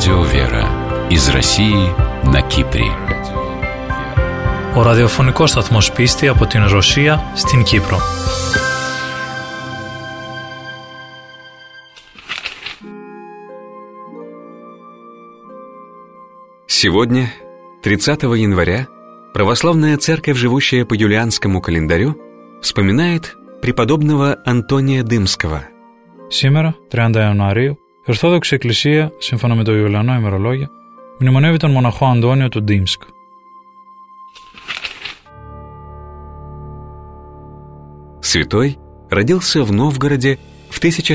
Радио Вера из России на Κύπρη. Ο ραδιοφωνικός σταθμός Πίστη από την Ρωσία στην Κύπρο. Сегодня, 30 января, православная церковь, живущая по юлианскому календарю, вспоминает преподобного Антония Дымского. Σήμερα, 30 Ιανουαρίου, η Ορθόδοξη Εκκλησία, σύμφωνα με το Ιουλιανό ημερολόγιο, μνημονεύει τον μοναχό Αντώνιο του Ντίμσκ. Святой родился в Новгороде в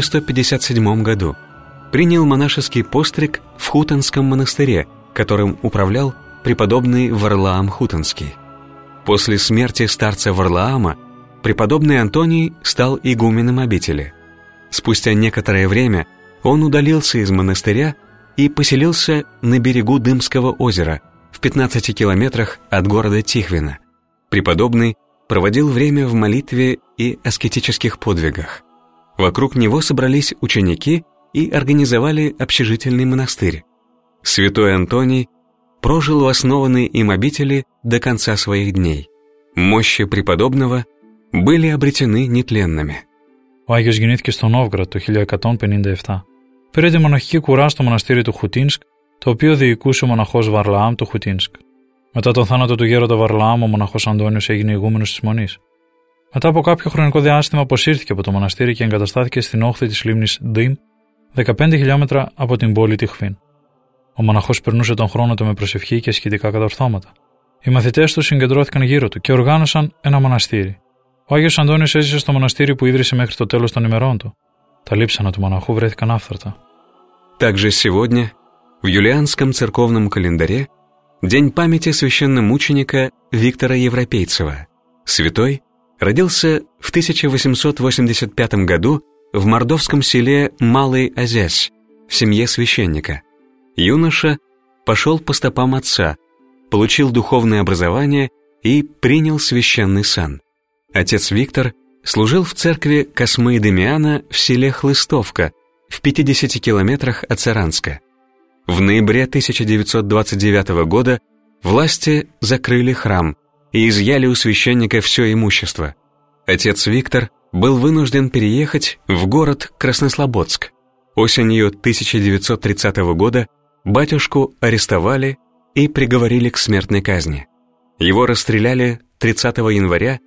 1157 году. Принял монашеский постриг в Хутонском монастыре, которым управлял преподобный Варлаам Хутонский. После смерти старца Варлаама преподобный Антоний стал игуменом обители. Спустя некоторое время он удалился из монастыря и поселился на берегу Дымского озера, в 15 километрах от города Тихвина. Преподобный проводил время в молитве и аскетических подвигах. Вокруг него собрались ученики и организовали общежительный монастырь. Святой Антоний прожил в основанной им обители до конца своих дней. Мощи преподобного были обретены нетленными. Ο Άγιος γεννήθηκε στο Νόβγκραντ το 1157. Πήρε τη μοναχική κουρά στο μοναστήρι του Χουτίνσκ, το οποίο διοικούσε ο μοναχός Βαρλαάμ του Χουτίνσκ. Μετά τον θάνατο του γέροντα Βαρλαάμ, ο μοναχός Αντώνιος έγινε ηγούμενος της Μονής. Μετά από κάποιο χρονικό διάστημα αποσύρθηκε από το μοναστήρι και εγκαταστάθηκε στην όχθη της λίμνης Ντίμ, 15 χιλιόμετρα από την πόλη Τιχβίν. Ο μοναχός περνούσε τον χρόνο του με προσευχή και ασκητικά κατορθώματα. Οι μαθητές του συγκεντρώθηκαν γύρω του και οργάνωσαν ένα μοναστήρι. Ο Άγιος Αντώνιος έζησε στο μοναστήρι που ίδρυσε μέχρι το τέλος των ημερών του. Τα λείψανα του μοναχού βρέθηκαν άφθαρτα. Также сегодня, в юлианском церковном календаре, день памяти священномученика Виктора Европейцева. Святой родился в 1885 году в мордовском селе Малый Озясь, в семье священника. Юноша пошел по стопам отца, получил духовное образование и принял священный сан. Отец Виктор служил в церкви Космы и Демиана в селе Хлыстовка, в 50 километрах от Саранска. В ноябре 1929 года власти закрыли храм и изъяли у священника все имущество. Отец Виктор был вынужден переехать в город Краснослободск. Осенью 1930 года батюшку арестовали и приговорили к смертной казни. Его расстреляли 30 января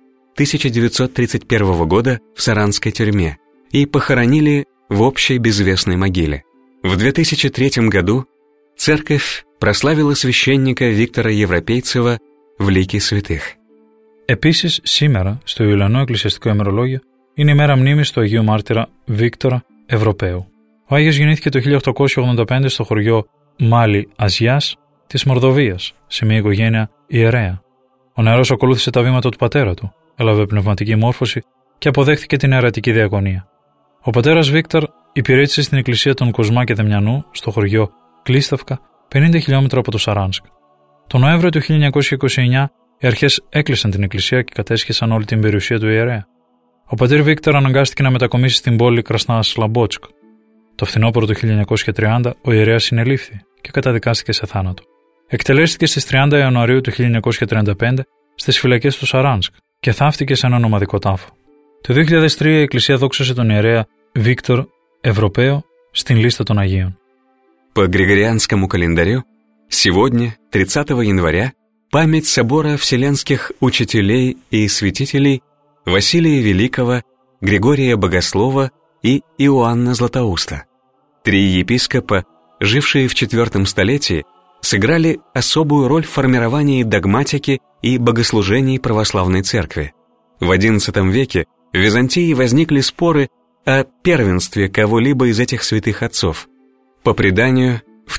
1931 года в Саранской тюрьме и похоронили в общей безвестной могиле. В 2003 году церковь прославила священника Виктора Европейцева в λύκη святых. Επίσης, σήμερα, στο Ιουλιανό Εκκλησιαστικό ημερολόγιο, είναι η μέρα μνήμης του Αγίου Μάρτυρα Βίκτορα Ευρωπαίου. Ο Άγιος γεννήθηκε το 1885 στο χωριό Μάλι Αζιάς της Μορδοβίας, σε μια οικογένεια ιερέα. Ο νεαρός ακολούθησε τα βήματα του πατέρα του, έλαβε πνευματική μόρφωση και αποδέχθηκε την ιερατική διακονία. Ο πατέρας Βίκτορ υπηρέτησε στην εκκλησία των Κοσμά και Δεμιανού, στο χωριό Κλίσταυκα, 50 χιλιόμετρα από το Σαράνσκ. Τον Νοέμβριο του 1929 οι αρχές έκλεισαν την εκκλησία και κατέσχεσαν όλη την περιουσία του ιερέα. Ο πατήρ Βίκτορ αναγκάστηκε να μετακομίσει στην πόλη Κρασνάσλαμπότσκ. Το φθινόπωρο του 1930 ο ιερέας συνελήφθη και καταδικάστηκε σε θάνατο. Εκτελέστηκε στις 30 Ιανουαρίου του 1935 στις φυλακές του Σαράνσκ και θαύτηκε σε έναν ομαδικό τάφο. Το 2003 η Εκκλησία δόξασε τον ιερέα Виктор Европео στην λίστα των Αγίων. По Григорианскому календарю сегодня, 30 января, память собора вселенских учителей и святителей Василия Великого, Григория Богослова и Иоанна Златоуста. Три епископа, жившие в IV столетии, сыграли особую роль в формировании догматики и богослужений православной церкви. В XI веке в Византии возникли споры о первенстве кого-либо из этих святых отцов. По преданию, в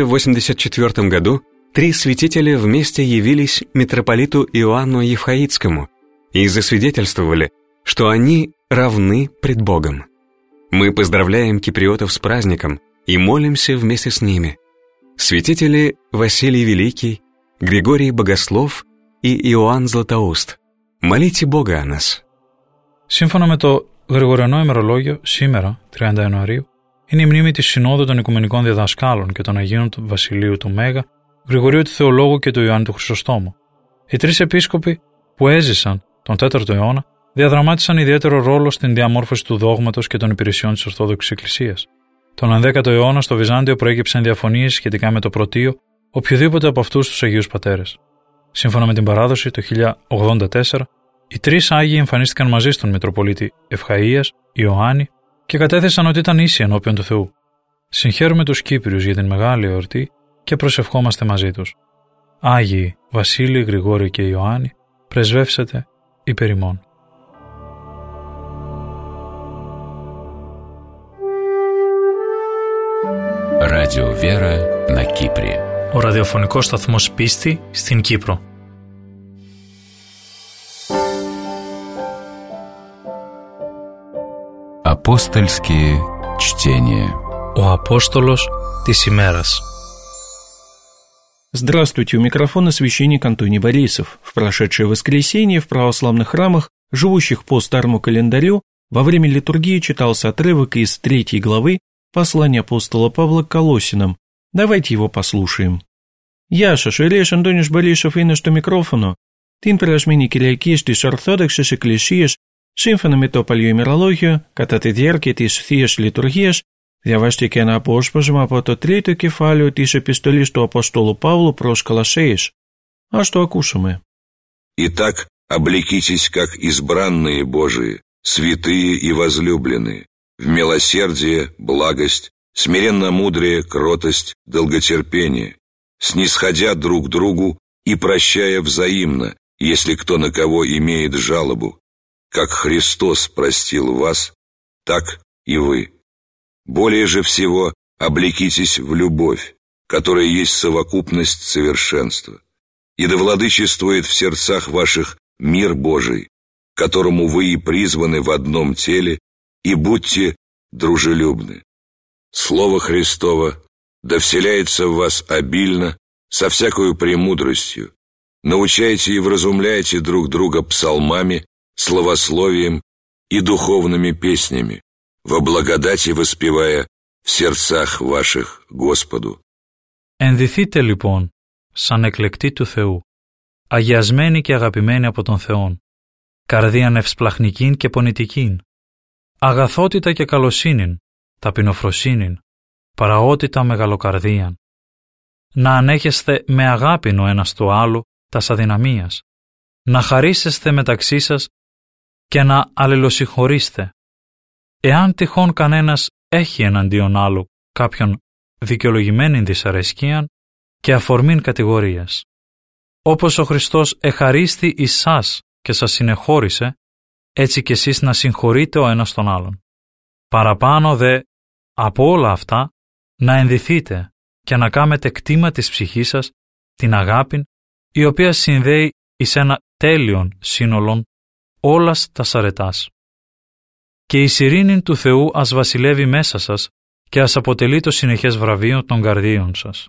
1084 году три святителя вместе явились митрополиту Иоанну Евхаидскому и засвидетельствовали, что они равны пред Богом. Мы поздравляем киприотов с праздником и молимся вместе с ними. Святители Василий Великий, Григорий Богослов и Иоанн Златоуст, молите Бога о нас. Σύμφωνα με το Γρηγοριανό ημερολόγιο, σήμερα, 30 Ιανουαρίου, είναι η μνήμη της Συνόδου των Οικουμενικών Διδασκάλων και των Αγίων του Βασιλείου του Μέγα, Γρηγορίου του Θεολόγου και του Ιωάννη του Χρυσοστόμου. Οι τρεις επίσκοποι που έζησαν τον 4ο αιώνα διαδραμάτισαν ιδιαίτερο ρόλο στην διαμόρφωση του δόγματος και των υπηρεσιών της Ορθόδοξης Εκκλησίας. Τον 11ο αιώνα στο Βυζάντιο προέκυψαν διαφωνίες σχετικά με το πρωτείο οποιοδήποτε από αυτούς τους Αγίους Πατέρες. Σύμφωνα με την παράδοση, το 1084, οι τρεις Άγιοι εμφανίστηκαν μαζί στον Μητροπολίτη Ευχαΐας, Ιωάννη, και κατέθεσαν ότι ήταν ίσοι ενώπιον του Θεού. Συγχαίρουμε τους Κύπριους για την μεγάλη εορτή και προσευχόμαστε μαζί τους. Άγιοι Βασίλη, Γρηγόριο και Ιωάννη, πρεσβεύσετε υπέρ ημών. Радио Вера на Κύπρη. Ο ραδιοφωνικός σταθμός Πίστη στην Κύπρο. Апостольские чтения. Ο Απόστολος της ημέρας. Здравствуйте, у микрофона священник Антоний Борисов. В прошедшее воскресенье в православных храмах, живущих по старому календарю, во время литургии читался отрывок из 3 главы послания апостола Павла к Колоссянам. Давайте его послушаем. Яша, шереш Антониш Борисов είναι στο μικρόφωνο. Την περασμένη Κυριακή στις Ορθόδοξες Εκκλησίες, σύμφωνα με το Παλαιό Ημερολόγιο, κατά τη διάρκεια της Θείας Λειτουργίας, διαβάστηκε ένα απόσπασμα από το 3ο κεφάλαιο της επιστολής του Αποστόλου Παύλου προς Κολοσσαίους. Ας το ακούσουμε. «Итак, облекитесь, как избранные Божии, святые и возлюбленные, в милосердие, благость, смиренно-мудрее, кротость, долготерпение, снисходя друг другу и прощая взаимно, если кто на кого имеет жалобу. Как Христос простил вас, так и вы. Более же всего облекитесь в любовь, которая есть совокупность совершенства, и да владычествует в сердцах ваших мир Божий, к которому вы и призваны в одном теле, и будьте дружелюбны. Слово Христово да вселяется в вас обильно, со всякою премудростью. Научайте и вразумляйте друг друга псалмами, славословием и духовными песнями, во благодати воспевая в сердцах ваших Господу». Ενδυθείτε λοιπόν, σαν εκλεκτοί του Θεού, αγιασμένοι και αγαπημένοι από τον Θεόν, καρδίαν ευσπλαχνικήν και πονητικήν, αγαθότητα και καλοσύνην, ταπεινοφροσύνην, παραότητα μεγαλοκαρδίαν, να ανέχεστε με αγάπην ο ένας το άλλο τας αδυναμίας, να χαρίσεστε μεταξύ σας και να αλληλοσυγχωρείστε. Εάν τυχόν κανένας έχει εναντίον άλλου κάποιον δικαιολογημένην δυσαρεσκίαν και αφορμήν κατηγορίας, όπως ο Χριστός εχαρίστη εις σας και σας συνεχώρησε, έτσι κι εσείς να συγχωρείτε ο ένας τον άλλον. Παραπάνω δε από όλα αυτά να ενδυθείτε και να κάμετε κτήμα της ψυχής σας την αγάπην, η οποία συνδέει εις ένα τέλειον σύνολον όλας τας αρετάς. Και η ειρήνη του Θεού ας βασιλεύει μέσα σας και ας αποτελεί το συνεχές βραβείο των καρδίων σας.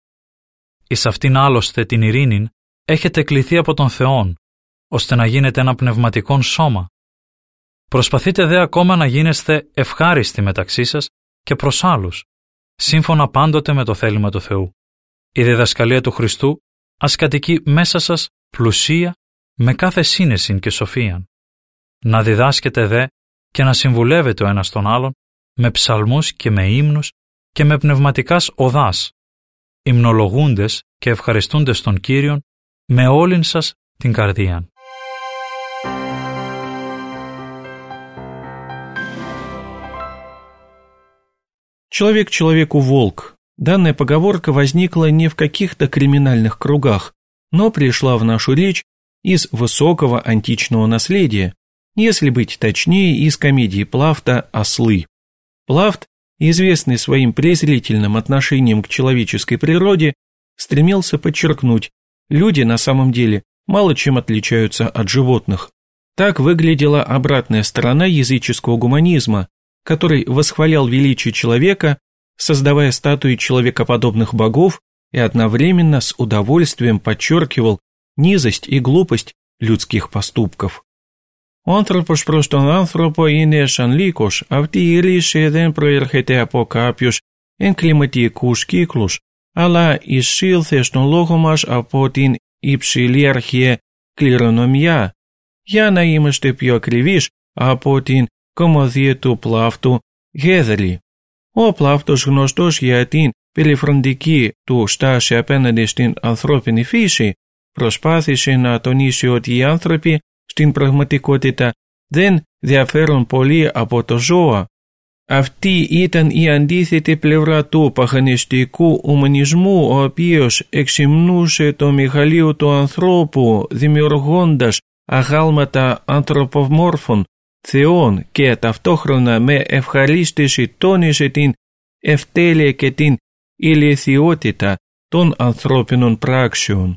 Εις αυτήν άλλωστε την ειρήνην έχετε κληθεί από τον Θεόν, ώστε να γίνετε ένα πνευματικόν σώμα. Προσπαθείτε δε ακόμα να γίνεστε ευχάριστοι μεταξύ σας και προς άλλους, σύμφωνα πάντοτε με το θέλημα του Θεού. Η διδασκαλία του Χριστού ας κατοικεί μέσα σας πλουσία με κάθε σύνεσιν και σοφίαν. Να διδάσκετε δε και να συμβουλεύετε ο ένας τον άλλον με ψαλμούς και με ύμνους και με πνευματικάς οδάς, υμνολογούντες και ευχαριστούντες τον Κύριον με όλην σας την καρδίαν. Человек человеку волк. Данная поговорка возникла не в каких-то криминальных кругах, но пришла в нашу речь из высокого античного наследия, если быть точнее, из комедии Плафта «Ослы». Плафт, известный своим презрительным отношением к человеческой природе, стремился подчеркнуть, люди на самом деле мало чем отличаются от животных. Так выглядела обратная сторона языческого гуманизма, который восхвалял величие человека, создавая статуи человекоподобных богов и одновременно с удовольствием подчеркивал низость и глупость людских поступков. Ο άνθρωπος προς τον άνθρωπο είναι σαν λύκος. Αυτή η ρίση δεν προέρχεται από κάποιους εγκληματικούς κύκλους, αλλά εισήλθε στον λόγο μας από την υψηλή αρχαία κληρονομιά, για να είμαστε πιο ακριβείς, από την κωμωδία του πλάφτου Γέδελη. Ο πλάφτος, γνωστός για την περιφροντική του στάση απέναντι στην ανθρώπινη φύση, προσπάθησε να τονίσει ότι οι άνθρωποι στην πραγματικότητα δεν διαφέρουν πολύ από το ζώα. Αυτή ήταν η αντίθετη πλευρά του παγανιστικού ουμανισμού, ο οποίος εξυμνούσε το μεγαλείο του ανθρώπου, δημιουργώντας αγάλματα ανθρωπομόρφων θεών και ταυτόχρονα με ευχαρίστηση τόνισε την ευτέλεια και την ηλιθιότητα των ανθρώπινων прάξεων.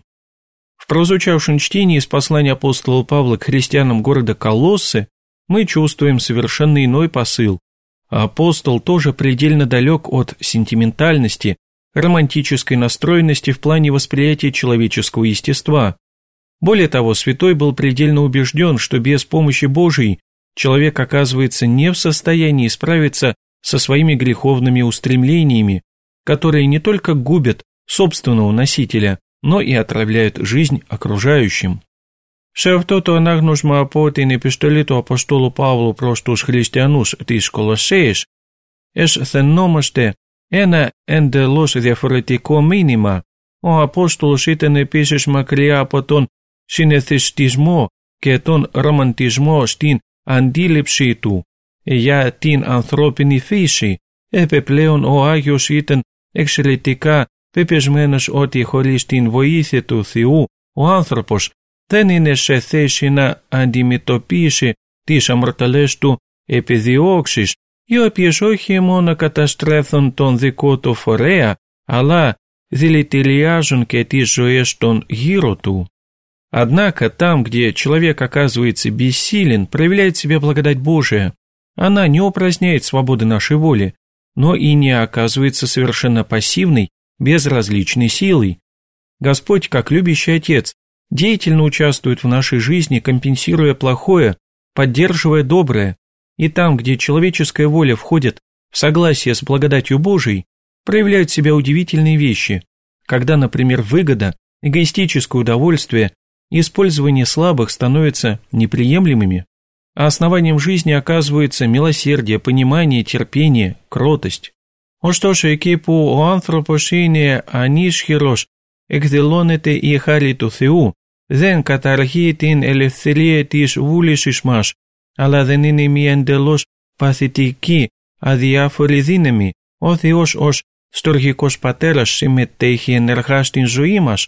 В прозвучавшем чтении из послания апостола Павла к христианам города Колоссы мы чувствуем совершенно иной посыл. Апостол тоже предельно далек от сентиментальности, романтической настроенности в плане восприятия человеческого естества. Более того, святой был предельно убежден, что без помощи Божией человек оказывается не в состоянии справиться со своими греховными устремлениями, которые не только губят собственного носителя, но и отравляют жизнь окружающим. Σε αυτό το ανάγνωσμα από την επιστολή του Αποστόλου Παύλου προς τους χριστιανούς της Κολοσσέης, αισθανόμαστε ένα εντελώς διαφορετικό μήνυμα. Ο Απόστολος ήταν επίσης μακριά από τον συναισθητισμό και τον ρομαντισμό στην αντίληψή του για την ανθρώπινη φύση. Επιπλέον ο Άγιος ήταν εξαιρετικά πεπισμένος ότι χωρίς την βοήθεια του Θεού ο άνθρωπος δεν είναι σε θέση να αντιμετωπίσει τις αμαρτωλές του επιδιώξεις, οι οποίες όχι μόνο καταστρέφουν τον δικό του φορέα, αλλά δηλητηριάζουν και τις ζωές των γύρω του. Однако там, где человек оказывается бессилен, проявляет себя благодать Божия. Она не упраздняет свободы нашей воли, но и не оказывается совершенно пассивной, безразличной силой. Господь, как любящий Отец, деятельно участвует в нашей жизни, компенсируя плохое, поддерживая доброе, и там, где человеческая воля входит в согласие с благодатью Божией, проявляют себя удивительные вещи, когда, например, выгода, эгоистическое удовольствие, использование слабых становятся неприемлемыми, а основанием жизни оказывается μελασέρдие, понимание, терпение, κρότость. Ωστόσο, εκεί που ο άνθρωπος είναι ανίσχυρος, εκδηλώνεται η χάρη του Θεού, δεν καταργεί την ελευθερία της βούλησης μας, αλλά δεν είναι μια εντελώς παθητική, αδιάφορη δύναμη. Ο Θεός ως στοργικός πατέρας συμμετέχει ενεργά στην ζωή μας,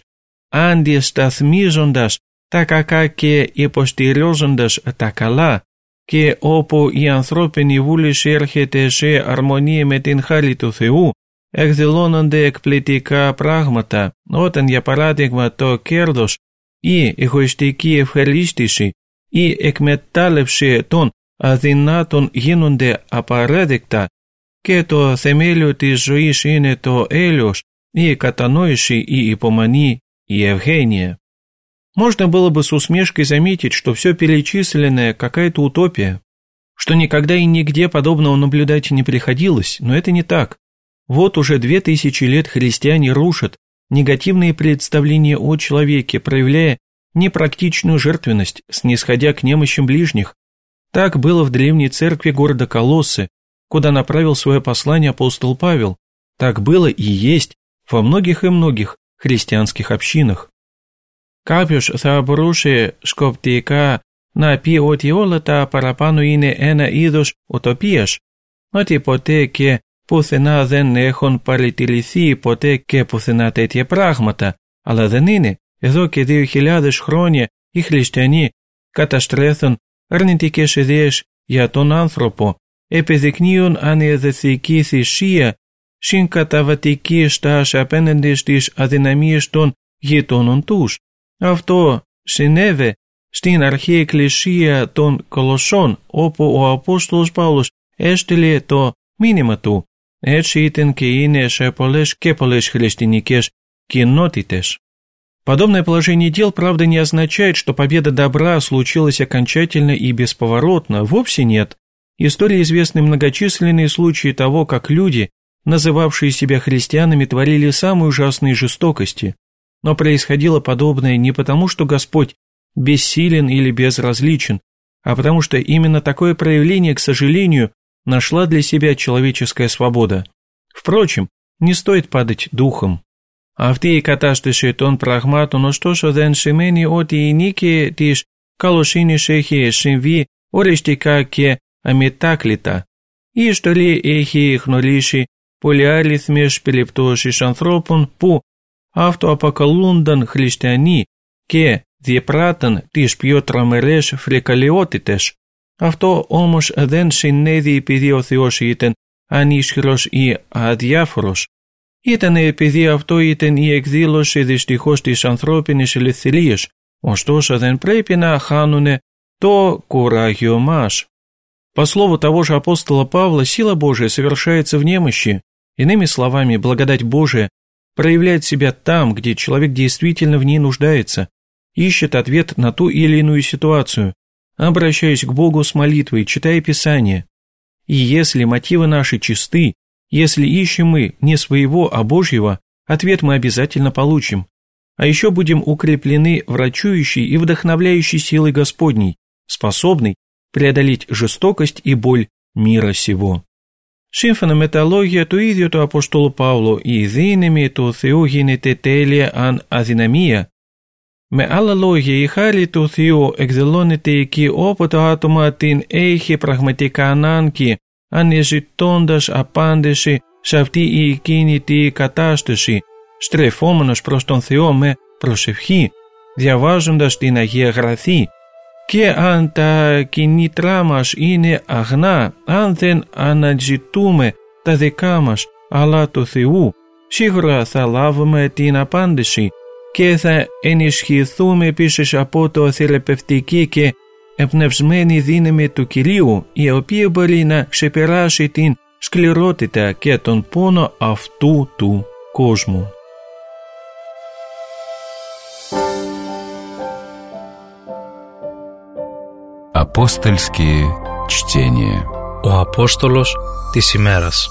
αντισταθμίζοντας τα κακά και υποστηρίζοντας τα καλά, και όπου η ανθρώπινη βούληση έρχεται σε αρμονία με την χάρη του Θεού, εκδηλώνονται εκπληκτικά πράγματα, όταν για παράδειγμα το κέρδος, η εγωιστική ευχαρίστηση, η εκμετάλλευση των αδυνάτων γίνονται απαραίτητα και το θεμέλιο της ζωής είναι το έλεος, η κατανόηση, η υπομονή, η ευγένεια. Можно было бы с усмешкой заметить, что все перечисленное какая-то утопия, что никогда и нигде подобного наблюдать не приходилось, но это не так. Вот уже 2000 лет христиане рушат негативные представления о человеке, проявляя непрактичную жертвенность, снисходя к немощам ближних. Так было в древней церкви города Колоссы, куда направил свое послание апостол Павел. Так было и есть во многих и многих христианских общинах. Κάποιος θα μπορούσε σκοπτικά να πει ότι όλα τα παραπάνω είναι ένα είδος οτοπίας, ότι ποτέ και πουθενά δεν έχουν παρατηρηθεί ποτέ και πουθενά τέτοια πράγματα, αλλά δεν είναι. Εδώ και 2000 χρόνια οι χριστιανοί καταστρέφουν αρνητικές ιδέες για τον άνθρωπο, επιδεικνύουν ανεδεθική θυσία, συγκαταβατική στάση απέναντι στις αδυναμίες των γειτόνων τους. Αυτό συνέβη στην αρχαία εκκλησία των Κολοσσών, όπου ο Απόστολος Παύλος έστειλε το μήνυμα του. Έτσι ήταν και είναι σε πολλές και πολλές χριστιανικές κοινότητες. Подобное положение дел, правда, не означает, что победа добра случилась окончательно и бесповоротно. Вовсе нет. Истории известны многочисленные случаи того, как люди, называвшие себя христианами, творили самые ужасные жестокости. Но происходило подобное не потому, что Господь бессилен или безразличен, а потому что именно такое проявление, к сожалению, нашла для себя человеческая свобода. Впрочем, не стоит падать духом. Αυτή η κατάσταση των πραγμάτων ωστόσο δεν σημαίνει ότι η νίκη της καλοσύνης έχει συμβεί οριστικά και αμετάκλητα. Η ιστορία έχει γνωρίσει πολυάριθμες περιπτώσεις ανθρώπων που αυτοαποκαλούνταν χριστιανοί και διεπράττουν τις πιο τρομερές φρικαλαιότητες. Αυτό όμως δεν συνέβη επειδή ο Θεός ήταν ανίσχυρος ή αδιάφορος. Ήταν επειδή αυτό ήταν η εκδήλωση δυστυχώς της ανθρώπινης ελευθερίας, ωστόσο δεν πρέπει να χάνουν το κουράγιο μας. По слову того же апостола Павла, сила Божия совершается в немощи. Иными словами, благодать Божия проявляет себя там, где человек действительно в ней нуждается, ищет ответ на ту или иную ситуацию, обращаясь к Богу с молитвой, читая Писание. И если мотивы наши чисты, если ищем мы не своего, а Божьего, ответ мы обязательно получим. А еще будем укреплены врачующей и вдохновляющей силой Господней, способной преодолеть жестокость и боль мира сего. Σύμφωνα με τα λόγια του ίδιου του Αποστόλου Παύλου, η δύναμη του Θεού γίνεται τέλεια αν αδυναμία. Με άλλα λόγια, η χάρη του Θεού εκδηλώνεται εκεί όπου το άτομο την έχει πραγματικά ανάγκη, αναζητώντας απάντηση σε αυτή η εκκίνητη κατάσταση, στρεφόμενος προς τον Θεό με προσευχή, διαβάζοντας την Αγία Γραφή. Και αν τα κινήτρά μας είναι αγνά, αν δεν αναζητούμε τα δικά μας, αλλά του Θεού, σίγουρα θα λάβουμε την απάντηση και θα ενισχυθούμε επίσης από το θεραπευτική και εμπνευσμένη δύναμη του Κυρίου, η οποία μπορεί να ξεπεράσει την σκληρότητα και τον πόνο αυτού του κόσμου. Апостольские чтения. Ο Απόστολος της ημέρας.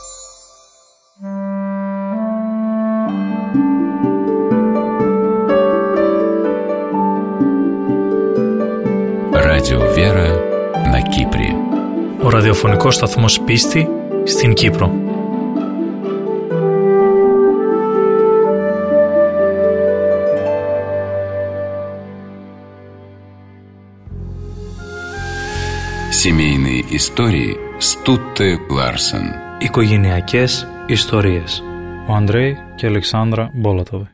Радио Вера на Кипре. Ο ραδιοφωνικός σταθμός Πίστη στην Κύπρο. Семейные истории с Тутте Ларсен. Οικογενειακές ιστορίες. Ο Андрей και Александра Болотовы.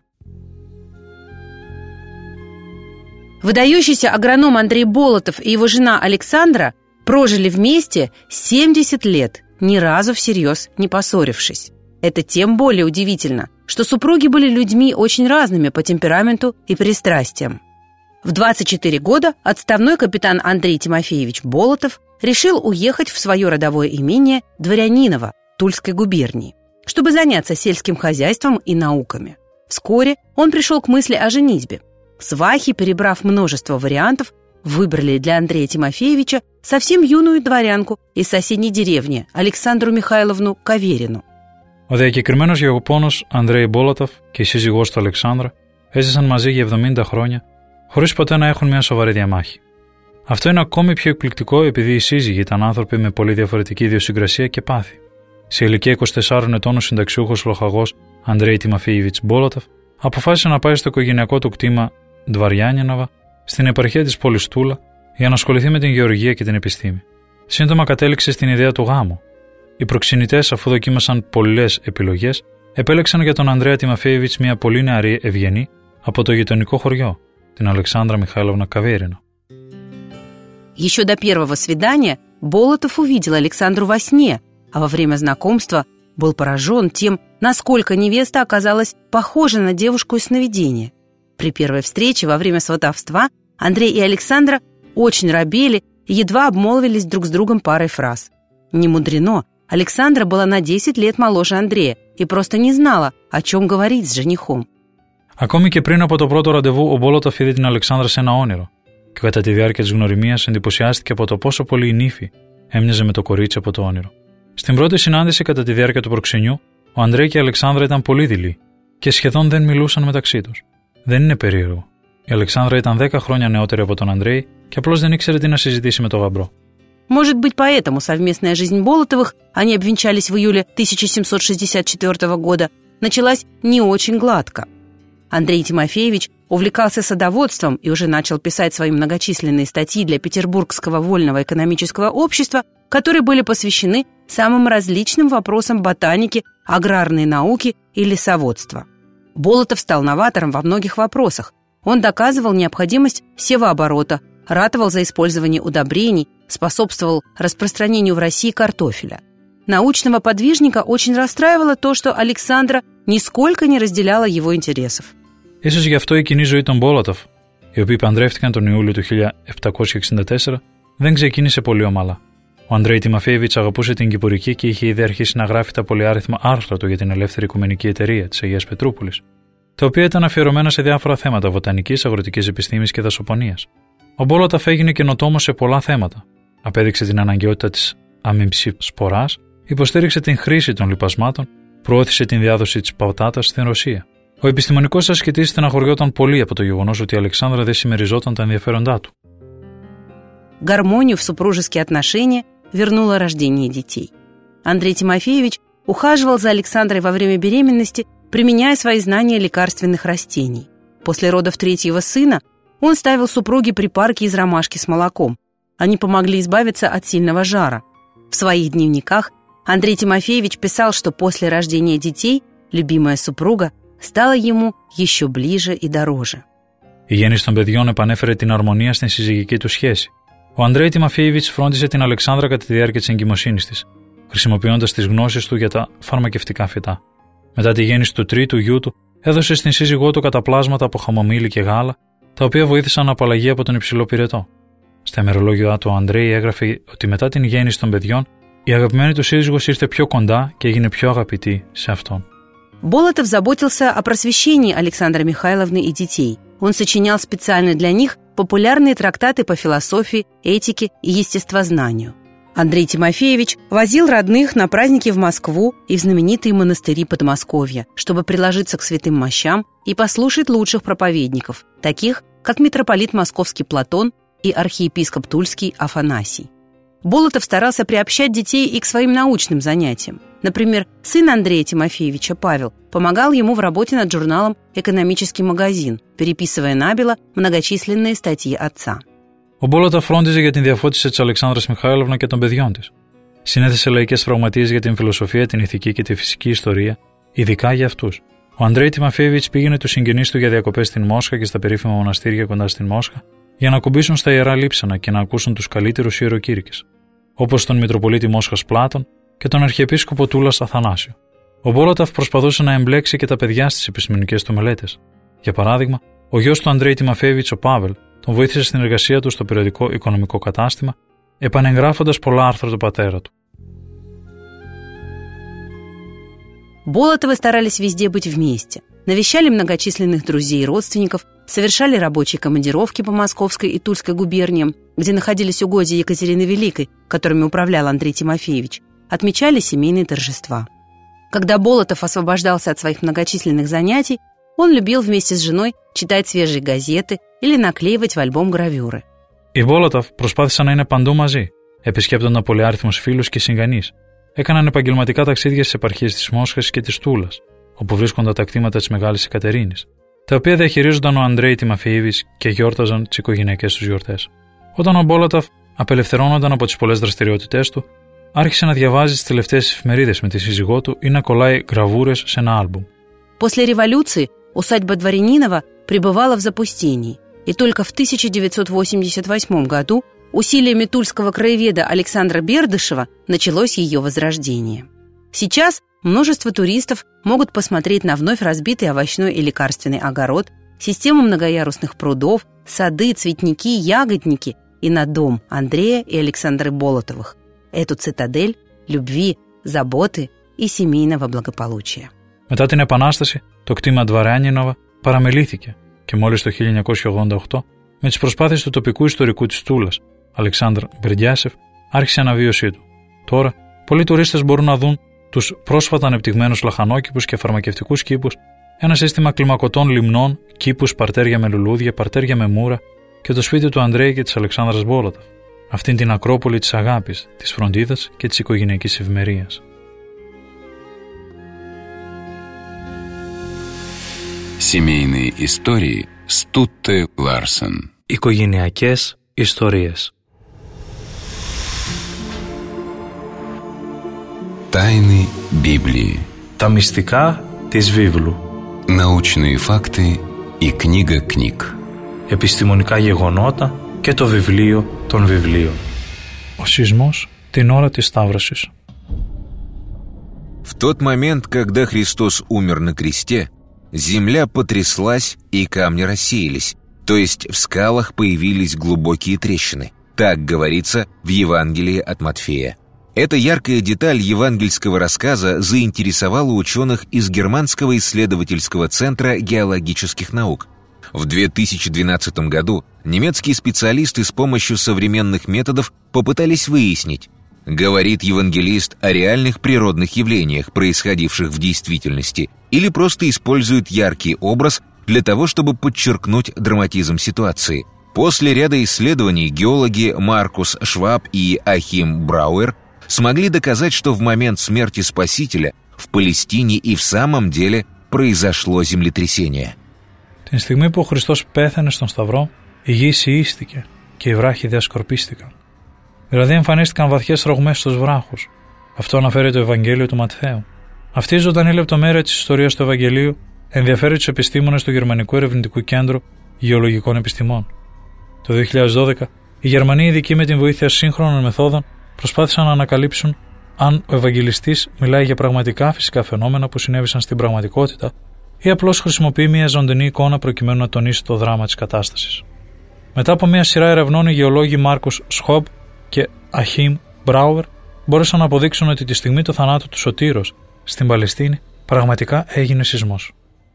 Выдающийся агроном Андрей Болотов и его жена Александра прожили вместе 70 лет, ни разу всерьез не поссорившись. Это тем более удивительно, что супруги были людьми очень разными по темпераменту и пристрастиям. В 24 года отставной капитан Андрей Тимофеевич Болотов решил уехать в свое родовое имение Дворяниново Тульской губернии, чтобы заняться сельским хозяйством и науками. Вскоре он пришел к мысли о женитьбе. Свахи, перебрав множество вариантов, выбрали для Андрея Тимофеевича совсем юную дворянку из соседней деревни Александру Михайловну Каверину. Ο διακεκριμένος γεωπόνος Ανδρέη Μπόλοτοφ και η σύζυγός του Αλεξάνδρα έζησαν μαζί για 70 χρόνια, χωρίς ποτέ να έχουν μια σοβαρή διαμάχη. Αυτό είναι ακόμη πιο εκπληκτικό επειδή οι σύζυγοι ήταν άνθρωποι με πολύ διαφορετική ιδιοσυγκρασία και πάθη. Σε ηλικία 24 ετών, ο συνταξιούχος λοχαγός Ανδρέη Τιμοφέιβιτς Μπόλοτοφ αποφάσισε να πάει στο οικογενειακό του κτήμα Ντβαριάνινοβα στην επαρχία της πόλης Τούλα για να ασχοληθεί με την γεωργία και την επιστήμη. Σύντομα κατέληξε στην ιδέα του γάμου. Οι προξενητές, αφού δοκίμασαν πολλές επιλογές, επέλεξαν για τον Ανδρέα Τιμοφέιβιτς μια πολύ νεαρή ευγενή από το γειτονικό χωριό, την Αλεξάνδρα Михайловна Каверину. Еще до первого свидания Болотов увидел Александру во сне, а во время знакомства был поражен тем, насколько невеста оказалась похожа на девушку из сновидения. При первой встрече во время сватовства Андрей и Александра очень робели и едва обмолвились друг с другом парой фраз. Не мудрено, Александра была на 10 лет моложе Андрея и просто не знала, о чем говорить с женихом. Ακόμη και πριν από το πρώτο ραντεβού, ο Μπόλοτοφ είδε την Αλεξάνδρα σε ένα όνειρο, και κατά τη διάρκεια της γνωριμίας εντυπωσιάστηκε από το πόσο πολύ η νύφη έμοιαζε με το κορίτσι από το όνειρο. Στην πρώτη συνάντηση, κατά τη διάρκεια του προξενιού, ο Ανδρέη και η Αλεξάνδρα ήταν πολύ δειλοί και σχεδόν δεν μιλούσαν μεταξύ τους. Δεν είναι περίεργο. Η Αλεξάνδρα ήταν 10 χρόνια νεότερη από τον Ανδρέη και απλώς δεν ήξερε τι να συζητήσει με τον γαμπρό. Может быть, поэтому совместная жизнь Болотовых, они обвенчались в июле 1764 года, началась не очень гладко. Андрей Тимофеевич увлекался садоводством и уже начал писать свои многочисленные статьи для Петербургского вольного экономического общества, которые были посвящены самым различным вопросам ботаники, аграрной науки и лесоводства. Болотов стал новатором во многих вопросах. Он доказывал необходимость севооборота, ратовал за использование удобрений, способствовал распространению в России картофеля. Научного подвижника очень расстраивало то, что Александра нисколько не разделяла его интересов. Ίσως γι' αυτό η κοινή ζωή των Μπόλοτοφ, οι οποίοι παντρεύτηκαν τον Ιούλιο του 1764, δεν ξεκίνησε πολύ ομαλά. Ο Ανδρέη Τιμοφέιβιτς αγαπούσε την κυπουρική και είχε ήδη αρχίσει να γράφει τα πολυάριθμα άρθρα του για την Ελεύθερη Οικουμενική Εταιρεία της Αγίας Πετρούπολης, τα οποία ήταν αφιερωμένα σε διάφορα θέματα βοτανικής, αγροτικής επιστήμης και δασοπονίας. Ο Μπόλοτοφ έγινε καινοτόμος σε πολλά θέματα. Απέδειξε την αναγκαιότητα της αμυμψισποράς, υποστήριξε την χρήση των λιπασμάτων, προώθησε την διάδοση της πατάτας στην Ρωσία. Ο επιστημονικός ασκητής στεναχωριόταν πολύ από το γεγονός ότι η Αλεξάνδρα δεν συμμεριζόταν τα ενδιαφέροντά του. Гармонию в супружеские отношения вернуло рождение детей. Андрей Тимофеевич ухаживал за Александрой во время беременности, применяя свои знания лекарственных растений. После родов третьего сына он ставил супруге припарки из ромашки с молоком. Они помогли избавиться от сильного жара. В своих дневниках Андрей Тимофеевич писал, что после рождения детей любимая супруга стала ему еще ближе и дороже. Η γέννηση των παιδιών επανέφερε την αρμονία στην συζυγική του σχέση. Ο Ανδρέη Τιμοφέιβιτς φρόντισε την Αλεξάνδρα κατά τη διάρκεια της εγκυμοσύνης της, χρησιμοποιώντας τις γνώσεις του για τα φαρμακευτικά φυτά. Μετά τη γέννηση του τρίτου γιού του, έδωσε στην σύζυγό του καταπλάσματα από χαμομήλι και γάλα, τα οποία βοήθησαν να απαλλαγεί από τον υψηλό πυρετό. Στα ημερολόγια του, ο Ανδρέη έγραφε ότι μετά την γέννηση των παιδιών, η αγαπημένη του σύζυγος ήρθε πιο κοντά και έγινε πιο αγαπητή σε αυτόν. Болотов заботился о просвещении Александры Михайловны и детей. Он сочинял специально для них популярные трактаты по философии, этике и естествознанию. Андрей Тимофеевич возил родных на праздники в Москву и в знаменитые монастыри Подмосковья, чтобы приложиться к святым мощам и послушать лучших проповедников, таких как митрополит Московский Платон и архиепископ Тульский Афанасий. Болотов старался приобщать детей и к своим научным занятиям. Например, сын Андрея Тимофеевича, Павел, помогал ему в работе над журналом «Экономический магазин», переписывая набело многочисленные статьи отца. Ο Μπόλοτοφ φρόντιζε για την διαφώτιση της Αλεξάνδρας Μιχάηλοβνα και των παιδιών της. Συνέθεσε λαϊκές πραγματείες για την φιλοσοφία, την ηθική και τη φυσική ιστορία, ειδικά για αυτούς. Ο Ανδρέη Τιμοφέιβιτς πήγαινε τους συγγενείς του για διακοπές στην Μόσχα και στα περίφημα μοναστήρια κοντά στην Μόσχα, για να ακουμπήσουν στα ιερά λείψανα και να ακούσουν τους καλύτερους ιεροκήρυκες, όπως τον Μητροπολίτη Μόσχας Πλάτων και τον Αρχιεπίσκοπο Τούλας Αθανάσιο. Ο Μπόλοτοφ προσπαθούσε να εμπλέξει και τα παιδιά στις επιστημονικές του μελέτες. Για παράδειγμα, ο γιος του Ανδρέη Τιμοφέιβιτς, ο Πάβελ, τον βοήθησε στην εργασία του στο περιοδικό Οικονομικό Κατάστημα, επανεγγράφοντας πολλά άρθρα του πατέρα του. Болотовы старались везде быть вместе, навещали многочисленных друзей и родственников, совершали рабочие командировки по Московской и Тульской губерниям, где находились угодья Екатерины Великой, которыми управлял Андрей Тимофеевич, отмечали семейные торжества. Когда Болотов освобождался от своих многочисленных занятий, он любил вместе с женой читать свежие газеты или наклеивать в альбом гравюры. Οι Μπόλοτοφ προσπάθησαν να είναι παντού μαζί, επισκέπτονταν πολυάριθμους φίλους και συγγενείς. Έκαναν επαγγελματικά ταξίδια στις επαρχίες της Μόσχας και της Τούλας, όπου βρίσκονταν τα κτήματα της Μεγάλης Εκατερίνης, τα οποία διαχειρίζονταν ο Ανδρέη Τιμοφέιβιτς και γιόρταζαν τις οικογενειακές τους γιορτές. Όταν ο Μπόλοτοφ απελευθερώνονταν από τις πολλές δραστηριότητές του, άρχισε να διαβάζει τις τελευταίες εφημερίδες με τη σύζυγό του ή να κολλάει γραβούρες σε ένα άλμπουμ. После революции усадьба Дворянинова пребывала в запустении, и только в 1988 году усилиями тульского краеведа Александра Бердышева началось ее возрождение. Сейчас множество туристов могут посмотреть на вновь разбитый овощной и лекарственный огород, систему многоярусных прудов, сады, цветники, ягодники и на дом Андрея и Александры Болотовых, эту цитадель любви, заботы и семейного благополучия. Μετά την Επανάσταση, το κτήμα Δβαράνινοβα παραμελήθηκε και μόλις το 1988, με τις προσπάθειες του τοπικού ιστορικού της Τούλας, Αλεξάνδρ Μπερντιάσεφ, άρχισε η αναβίωσή του. Τώρα, πολλοί τουρίστες μπορούν να δουν τους πρόσφατα ανεπτυγμένους λαχανόκηπους και φαρμακευτικούς κήπους, ένα σύστημα κλιμακωτών λιμνών, κήπους, παρτέρια με λουλούδια, παρτέρια με μούρα και το σπίτι του Αντρέη και της Αλεξάνδρας Μπόλοτοφ. Αυτήν την ακρόπολη της αγάπης, της φροντίδας και της οικογενειακής ευημερίας. Семейные истории с Тутте Ларсен. Οικογενειακές ιστορίες. Тайны Библии. Τα μυστικά της βίβλου. Научные факты и книга книг. Επιστημονικά γεγονότα και το βιβλίο των βιβλίων. Ο σεισμός την ώρα της Σταύρωσης. В тот момент, когда Христос умер на кресте, земля потряслась и камни рассеялись, то есть в скалах появились глубокие трещины. Так говорится в Евангелии от Матфея. Эта яркая деталь евангельского рассказа заинтересовала ученых из Германского исследовательского центра геологических наук. В 2012 году немецкие специалисты с помощью современных методов попытались выяснить, говорит евангелист о реальных природных явлениях, происходивших в действительности, или просто использует яркий образ для того, чтобы подчеркнуть драматизм ситуации. После ряда исследований геологи Маркус Шваб и Ахим Брауэр смогли доказать, что в момент смерти Спасителя в Палестине и в самом деле произошло землетрясение. Την στιγμή που ο Χριστός πέθανε στον Σταυρό, η γη σιίστηκε και οι βράχοι διασκορπίστηκαν. Δηλαδή εμφανίστηκαν βαθιές ρογμές στους βράχους. Αυτό αναφέρει το Ευαγγέλιο του Ματθαίου. Αυτή η ζωντανή λεπτομέρεια της ιστορίας του Ευαγγελίου ενδιαφέρει τους επιστήμονες του Γερμανικού Ερευνητικού Κέντρου Γεωλογικών Επιστημών. Το 2012, οι Γερμανοί ειδικοί με την βοήθεια σύγχρονων μεθόδων προσπάθησαν να ανακαλύψουν αν ο Ευαγγελιστής μιλάει για πραγματικά φυσικά φαινόμενα που συνέβησαν στην πραγματικότητα ή απλώς χρησιμοποιεί μια ζωντανή εικόνα προκειμένου να τονίσει το δράμα της κατάστασης. Μετά από μια σειρά ερευνών, οι γεωλόγοι Μάρκους Σχόμπ και Αχίμ Μπράουερ μπόρεσαν να αποδείξουν ότι τη στιγμή του θανάτου του Σωτήρος στην Παλαιστίνη πραγματικά έγινε σεισμός.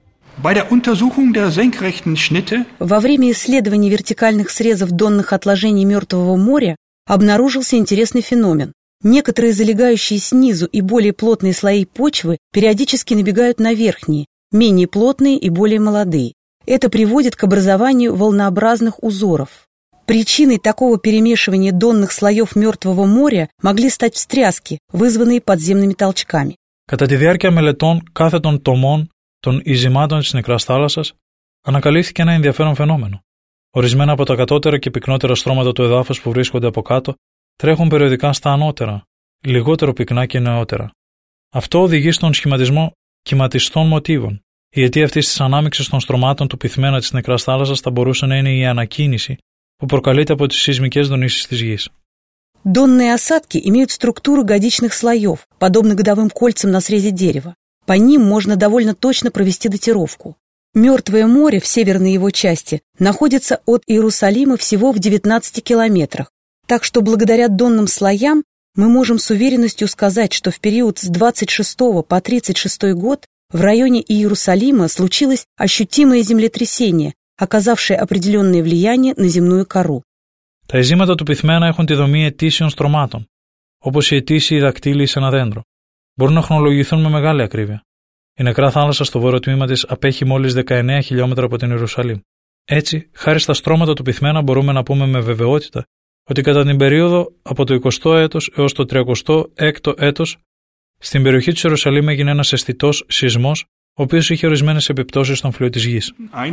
Во время исследования вертикальных срезов донных отложений Мертвого моря обнаружился интересный феномен. Некоторые залегающие снизу и более плотные слои почвы периодически набегают на верхние, менее плотные и более молодые. Это приводит к образованию волнообразных узоров. Причиной такого перемешивания донных слоев Мертвого моря могли стать встряски, вызванные подземными толчками. Κατά τη διάρκεια μελετών κάθετων τομών των ειζημάτων της Νεκράς Θάλασσας, ανακαλύφθηκε ένα ενδιαφέρον φαινόμενο. Ορισμένα από τα κατώτερα και πυκνότερα στρώματα του εδάφους που βρίσκονται από κάτω τρέχουν περιοδικά στα ανώτερα, λιγότερο πυκνά και νεότερα. Αυτό οδηγεί στον σχηματισμό κυματιστών μοτίβων. Η αιτία αυτής της ανάμειξης των στρωμάτων του πυθμένα της Νεκράς Θάλασσας θα μπορούσε να είναι η ανακίνηση που προκαλείται από τις σεισμικές δονήσεις της γης. Донные осадки имеют структуру годичных слоев, подобно годовым кольцам на срезе дерева. По ним можно довольно точно провести датировку. Мертвое море в северной его части находится от Иерусалима всего в 19 километрах, так что благодаря донным слоям мы можем с уверенностью сказать, что в период с 26 по 36 год в районе Иерусалима случилось ощутимое землетрясение, оказавшее определенное влияние на земную кору. Τα ειζήματα του πυθμένα έχουν τη δομή αιτήσιων στρωμάτων, όπως οι αιτήσιοι δακτύλοι σε ένα δέντρο. Μπορούν να χρονολογηθούν με μεγάλη ακρίβεια. Η Νεκρά Θάλασσα στο βόρειο τμήμα της απέχει μόλις 19 χιλιόμετρα από την Ιερουσαλήμ. Έτσι, χάρη στα στρώματα του πυθμένα, μπορούμε να πούμε με βεβαιότητα ότι κατά την περίοδο από το 20ο έτος έως το 36ο έτος, στην περιοχή της Ιερουσαλήμ έγινε ένας αισθητός σεισμός, ο οποίος είχε ορισμένες επιπτώσεις στον φλοιό της γης.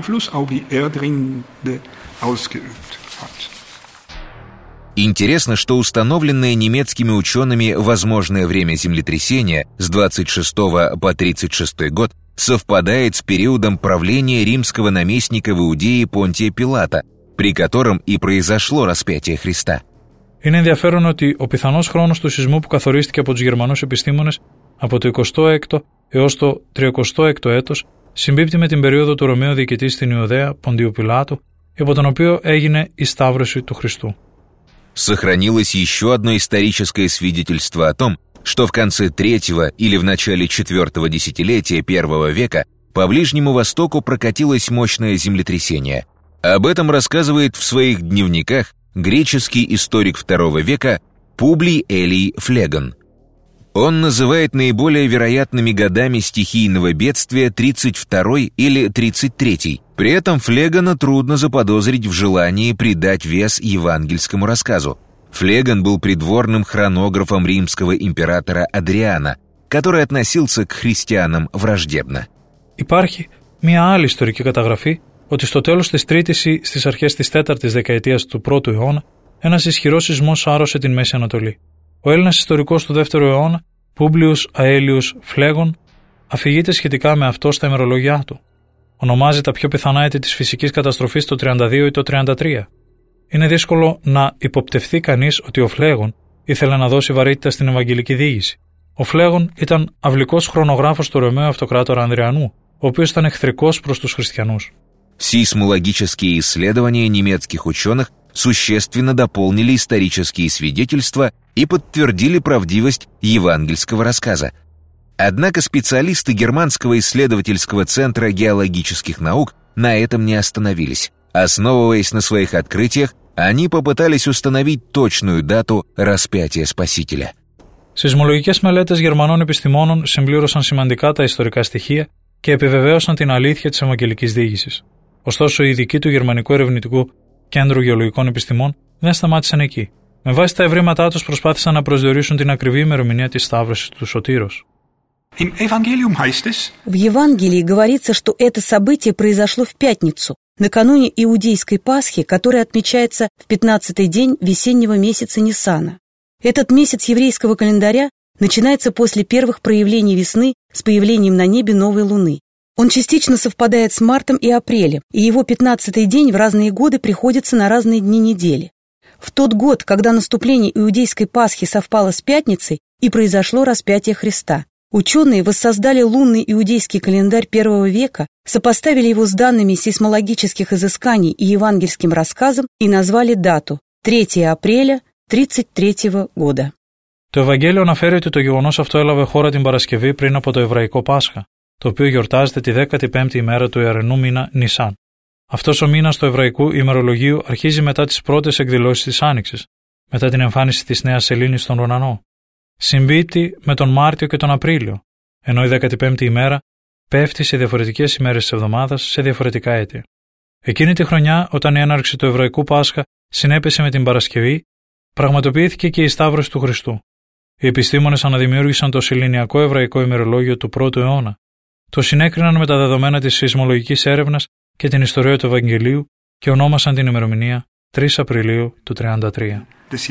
Интересно, что установленное немецкими учеными возможное время землетрясения с 26 по 36 год совпадает с периодом правления римского наместника в Иудее Понтия Пилата, при котором и произошло распятие Христа. Είναι ενδιαφέρον ότι ο πιθανός χρόνος του σεισμού που καθορίστηκε από τους Γερμανούς επιστήμονες από το 26ο έως το 36ο έτος συμπίπτει με την περίοδο του Ρωμαίου διοικητή στην Ιουδαία Ποντίου Πιλάτου, υπό τον οποίο έγινε η Σταύρωση του Χριστού. Сохранилось еще одно историческое свидетельство о том, что в конце III или в начале IV десятилетия I века по Ближнему Востоку прокатилось мощное землетрясение. Об этом рассказывает в своих дневниках греческий историк II века Публий Элий Флегон. Он называет наиболее вероятными годами стихийного бедствия 32-й или 33-й. При этом Флегона трудно заподозрить в желании придать вес евангельскому рассказу. Флегон был придворным хронографом римского императора Адриана, который относился к христианам враждебно. Υπάρχει μια άλλη ιστορική καταγραφή ότι στο τέλος της Τρίτης ή στις αρχές της Τέταρτης δεκαετίας του 1ου αιώνα ένας ισχυρός σεισμός άρρωσε την Μέση Ανατολή. Ο Έλληνας ιστορικός του 2ου αιώνα, Πούμπλιος Αέλιος Φλέγον, αφηγείται σχετικά με αυτό στα ημερολόγια του. Ονομάζει τα πιο πιθανά έτη της φυσικής καταστροφής το 32 ή το 33. Είναι δύσκολο να υποπτευθεί κανείς ότι ο Φλέγον ήθελε να δώσει βαρύτητα στην Ευαγγελική διήγηση. Ο Φλέγον ήταν αυλικός χρονογράφος του Ρωμαίου Αυτοκράτορα Ανδριανού, ο οποίος ήταν εχθρικός προς τους χριστιανούς. Сейсмологические исследования немецких ученых существенно дополнили исторические свидетельства и подтвердили правдивость евангельского рассказа. Однако специалисты Германского исследовательского центра геологических наук на этом не остановились. Основываясь на своих открытиях, они попытались установить точную дату распятия Спасителя. Σεισμολογικές μελέτες Γερμανών επιστημόνων συμπλήρωσαν σημαντικά τα ιστορικά στοιχεία και επιβεβαίωσαν την αλήθεια της Ευαγγελικής διήγησης. Ωστόσο, οι ειδικοί του Γερμανικού Ερευνητικού Κέντρου Γεωλογικών Επιστημών δεν σταμάτησαν εκεί. Με βάση τα ευρήματά τους προσπάθησαν να προσδιορίσουν την ακριβή ημερομηνία της σταύρωσης του Σωτήρος. В Евангелии говорится, что это событие произошло в пятницу, накануне Иудейской Пасхи, которая отмечается в 15-й день весеннего месяца Ниссана. Этот месяц еврейского календаря начинается после первых проявлений весны с появлением на небе новой луны. Он частично совпадает с мартом и апрелем, и его 15-й день в разные годы приходится на разные дни недели. В тот год, когда наступление Иудейской Пасхи совпало с пятницей, и произошло распятие Христа. Ученые воссоздали лунный иудейский календарь I века, сопоставили его с данными сейсмологических изысканий и евангельским рассказом и назвали дату 3 апреля 33 года. Το Ευαγγέλιο αναφέρει ότι το γεγονός αυτό έλαβε χώρα την Παρασκευή πριν από το Εβραϊκό Πάσχα, το οποίο γιορτάζεται τη 15η ημέρα του ιερινού μήνα Νισάν. Αυτός ο μήνας του εβραϊκού ημερολογίου αρχίζει μετά τις πρώτες εκδηλώσεις της Άνοιξης, μετά την εμφάνιση της Νέας Σελήνης στον ουρανό. Συμπίπτει με τον Μάρτιο και τον Απρίλιο, ενώ η 15η ημέρα πέφτει σε διαφορετικές ημέρες της εβδομάδας σε διαφορετικά έτη. Εκείνη τη χρονιά, όταν η έναρξη του εβραϊκού Πάσχα συνέπεσε με την Παρασκευή, πραγματοποιήθηκε και η Σταύρωση του Χριστού. Οι επιστήμονες αναδημιούργησαν το σεληνιακό εβραϊκό ημερολόγιο του 1ου αιώνα. Το συνέκριναν με τα δεδομένα της σεισμολογικής έρευνας και την ιστορία του Ευαγγελίου και ονόμασαν την ημερομηνία 3 Απριλίου του 33.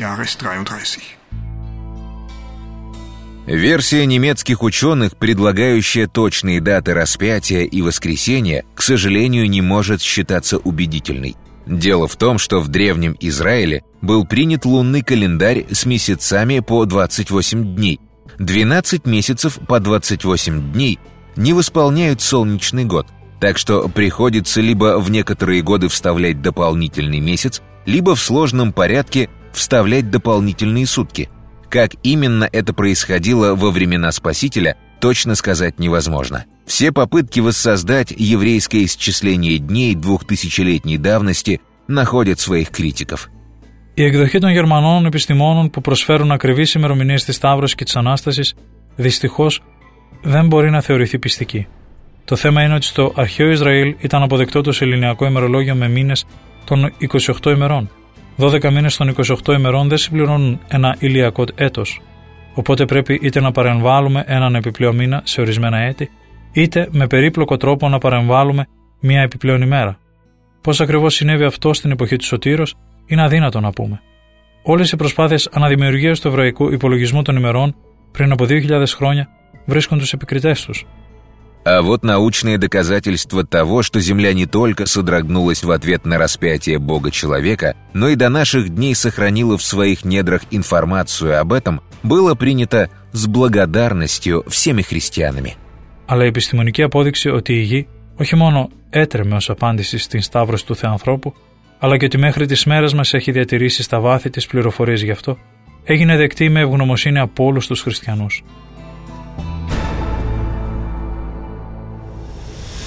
Версия немецких ученых, предлагающая точные даты распятия и воскресения, к сожалению, не может считаться убедительной. Дело в том, что в Древнем Израиле был принят лунный календарь с месяцами по 28 дней. 12 месяцев по 28 дней не восполняют солнечный год, так что приходится либо в некоторые годы вставлять дополнительный месяц, либо в сложном порядке вставлять дополнительные сутки. Как именно это происходило во времена Спасителя, точно сказать невозможно. Все попытки воссоздать еврейское исчисление дней 2000-летней давности находят своих критиков. Η εκδοχή των Γερμανών επιστημόνων που προσφέρουν ακριβείς ημερομηνίες της Σταύρωσης και της Ανάστασης δυστυχώς δεν μπορεί να θεωρηθεί πιστική. Το θέμα είναι ότι στο αρχαίο Ισραήλ ήταν αποδεκτό το σεληνιακό ημερολόγιο με μήνες των 28 ημερών. 12 μήνες των 28 ημερών δεν συμπληρώνουν ένα ηλιακό έτος. Οπότε πρέπει είτε να παρεμβάλλουμε έναν επιπλέον μήνα σε ορισμένα έτη, είτε με περίπλοκο τρόπο να παρεμβάλλουμε μία επιπλέον ημέρα. Πώς ακριβώς συνέβη αυτό στην εποχή του Σωτήρος είναι αδύνατο να πούμε. Όλες οι προσπάθειες αναδημιουργίας του εβραϊκού υπολογισμού των ημερών πριν από 2.000 χρόνια βρίσκουν τους επικριτές τους. А вот научные доказательства того, что Земля не только содрогнулась в ответ на распятие Бога-человека, но и до наших дней сохранила в своих недрах информацию об этом, было принято с благодарностью всеми христианами. Αλλά η επιστημονική απόδειξη ότι η Γη όχι μόνο έτρεμε ως απάντηση στην σταύρωση του Θεανθρώπου, αλλά και ότι μέχρι τις μέρες μας έχει διατηρήσει στα βάθη της πληροφορίες γι' αυτό, έγινε δεκτή με ευγνωμοσύνη από όλους τους χριστιανούς.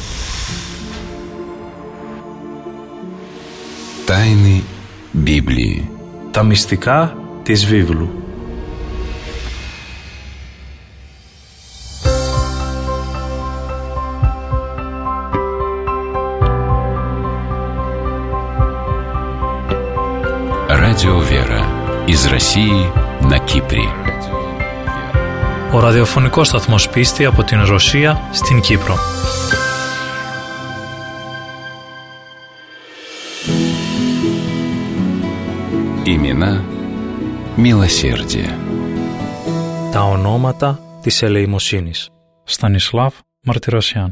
Тайны Библии. Τα μυστικά της βίβλου. Радио Вера. Из России на Кипре. Ο ραδιοφωνικός σταθμός Πίστη από την Ρωσία στην Κύπρο. Имена милосердия. Τα ονόματα της ελεημοσύνης. Στανισλάβ Мартиросян.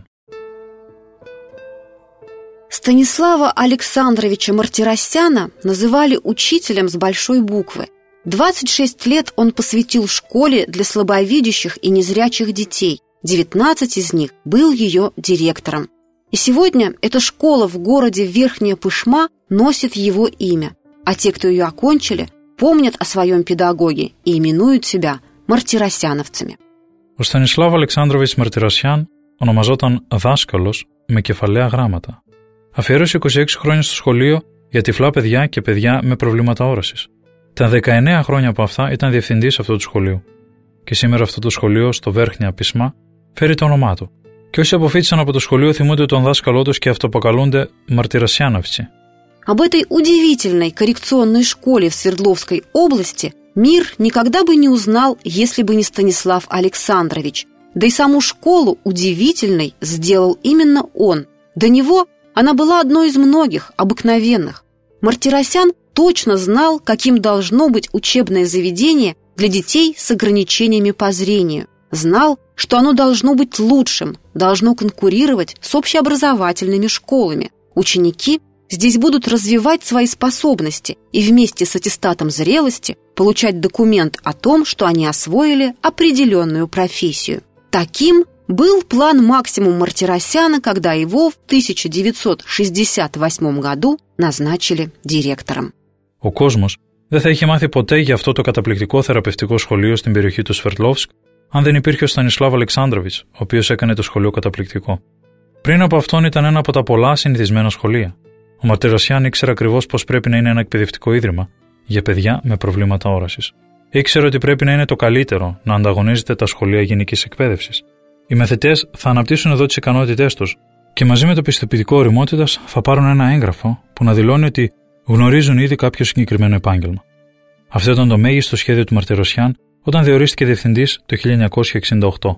Станислава Александровича Мартиросяна называли учителем с большой буквы. 26 лет он посвятил школе для слабовидящих и незрячих детей. 19 из них был ее директором. И сегодня эта школа в городе Верхняя Пышма носит его имя. А те, кто ее окончили, помнят о своем педагоге и именуют себя μαρτυρосяновцами. Ο Στανισλάβ Αλεξάνδροβιτς Μαρτирοσян ονομαζόταν δάσκαλος με κεφαλαία γράμματα. Αφιέρωσε 26 χρόνια στο σχολείο για τυφλά παιδιά και παιδιά με προβλήματα όρασης. Τα 19 χρόνια από αυτά ήταν διευθυντής αυτού του σχολείου. Και σήμερα αυτό το σχολείο στο Βέρχνια Πισμά φέρει το όνομά του. Και όσοι αποφύτησαν από το σχολείο θυμούνται τον δάσκαλό τους και αυτοποκαλούνται Μαρτиросяновцы. Об этой удивительной коррекционной школе в Свердловской области мир никогда бы не узнал, если бы не Станислав Александрович. Да и саму школу удивительной сделал именно он. До него она была одной из многих, обыкновенных. Мартиросян точно знал, каким должно быть учебное заведение для детей с ограничениями по зрению. Знал, что оно должно быть лучшим, должно конкурировать с общеобразовательными школами. Ученики здесь будут развивать свои способности и вместе с аттестатом зрелости получать документ о том, что они освоили определенную профессию. Таким был план Максимум Мартиросяна, когда его в 1968 году назначили директором. Ο κόσμος δεν θα είχε μάθει ποτέ για αυτό το καταπληκτικό θεραπευτικό σχολείο στην περιοχή του Σβερτλόβσκ αν δεν υπήρχε ο Στανισλάβ Αλεξάνδροβιτς, ο οποίος έκανε το σχολείο καταπληκτικό. Πριν από αυτόν ήταν ένα από τα πολλά συνηθισμένα σχολεία. Ο Μαρτиросян ήξερε ακριβώς πως πρέπει να είναι ένα εκπαιδευτικό ίδρυμα για παιδιά με προβλήματα όρασης. Ήξερε ότι πρέπει να είναι το καλύτερο να ανταγωνίζεται τα σχολεία γενικής εκπαίδευσης. Οι μαθητές θα αναπτύσσουν εδώ τις ικανότητές τους και μαζί με το πιστοποιητικό ωριμότητας θα πάρουν ένα έγγραφο που να δηλώνει ότι γνωρίζουν ήδη κάποιο συγκεκριμένο επάγγελμα. Αυτό ήταν το μέγιστο σχέδιο του Μαρτиросян όταν διορίστηκε διευθυντής το 1968.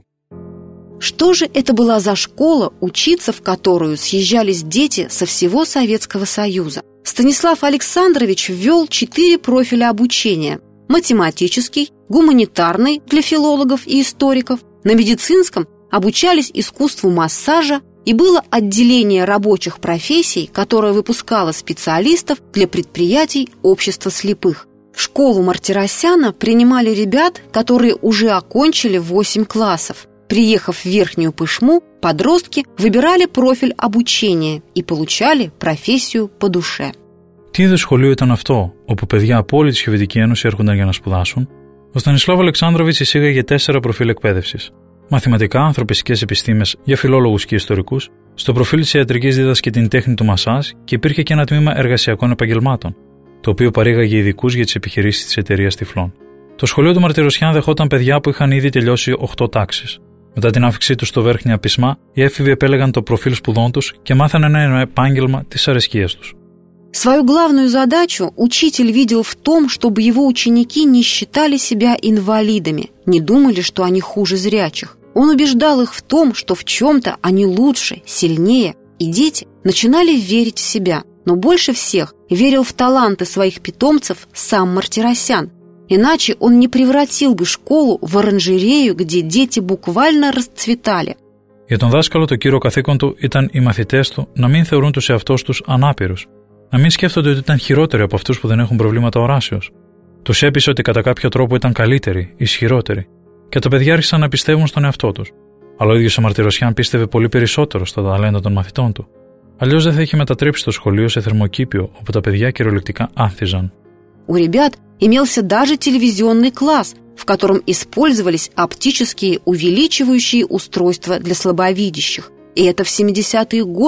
Что же это была за школа, учиться в которую съезжались дети со всего Советского Союза? Станислав Александрович ввел 4 профиля обучения: математический, гуманитарный для филологов и историков, на медицинском обучались искусству массажа, и было отделение рабочих профессий, которое выпускало специалистов для предприятий общества слепых. В школу Мартиросяна принимали ребят, которые уже окончили 8 классов. Приехав в Верхнюю Пышму, подростки выбирали профиль обучения и получали профессию по душе. Τι είδους σχολείο ήταν αυτό, όπου παιδιά από όλη τη Σοβιετική Ένωση έρχονταν για να σπουδάσουν? Ο Στανισλάβ Αλεξάνδροβιτς εισήγαγε 4 προφίλ εκπαίδευσης. Μαθηματικά, ανθρωπιστικές επιστήμες για φιλόλογους και ιστορικούς, στο προφίλ της ιατρικής δίδασκε την τέχνη του μασάζ και υπήρχε και ένα τμήμα εργασιακών επαγγελμάτων, το οποίο παρήγαγε ειδικούς για τις επιχειρήσεις της εταιρείας τυφλών. Το σχολείο του Μαρτиросян δεχόταν παιδιά που είχαν ήδη τελειώσει 8 τάξεις. Μετά την άφηξή τους στο Βέρχνια Πισμά, οι έφηβοι επέλεγαν το προφίλ σπουδών τους και μάθανε ένα επάγγελμα της αρεσκίας τους. Свою главную задачу учитель видел в том, чтобы его ученики не считали себя инвалидами, не думали, что они хуже зрячих. Он убеждал их в том, что в чем-то они лучше, сильнее, и дети начинали верить в себя. Но больше всех верил в таланты своих питомцев сам Мартиросян. Иначе он не превратил бы школу в оранжерею, где дети буквально расцветали. Για τον δάσκαλο, το κύριο καθήκον του ήταν οι μαθητές του να μην θεωρούν τους εαυτούς τους ανάπηρους, να μην σκέφτονται ότι ήταν χειρότεροι από αυτούς που δεν έχουν προβλήματα οράσεως. Τους έπεισε ότι κατά κάποιο τρόπο ήταν καλύτεροι, ισχυρότεροι, και τα παιδιά άρχισαν να πιστεύουν στον εαυτό τους. Αλλά ο ίδιος ο Μαρτиросян πίστευε πολύ περισσότερο στα ταλέντα των μαθητών του. Αλλιώς δεν θα είχε μετατρέψει το σχολείο σε θερμοκήπιο όπου τα παιδιά κυριολεκτικά άνθιζαν. У ребят имелся даже телевизионный класс, в котором использовались оптические увеличивающие устройства для слабовидящих. И это в 70-е годы,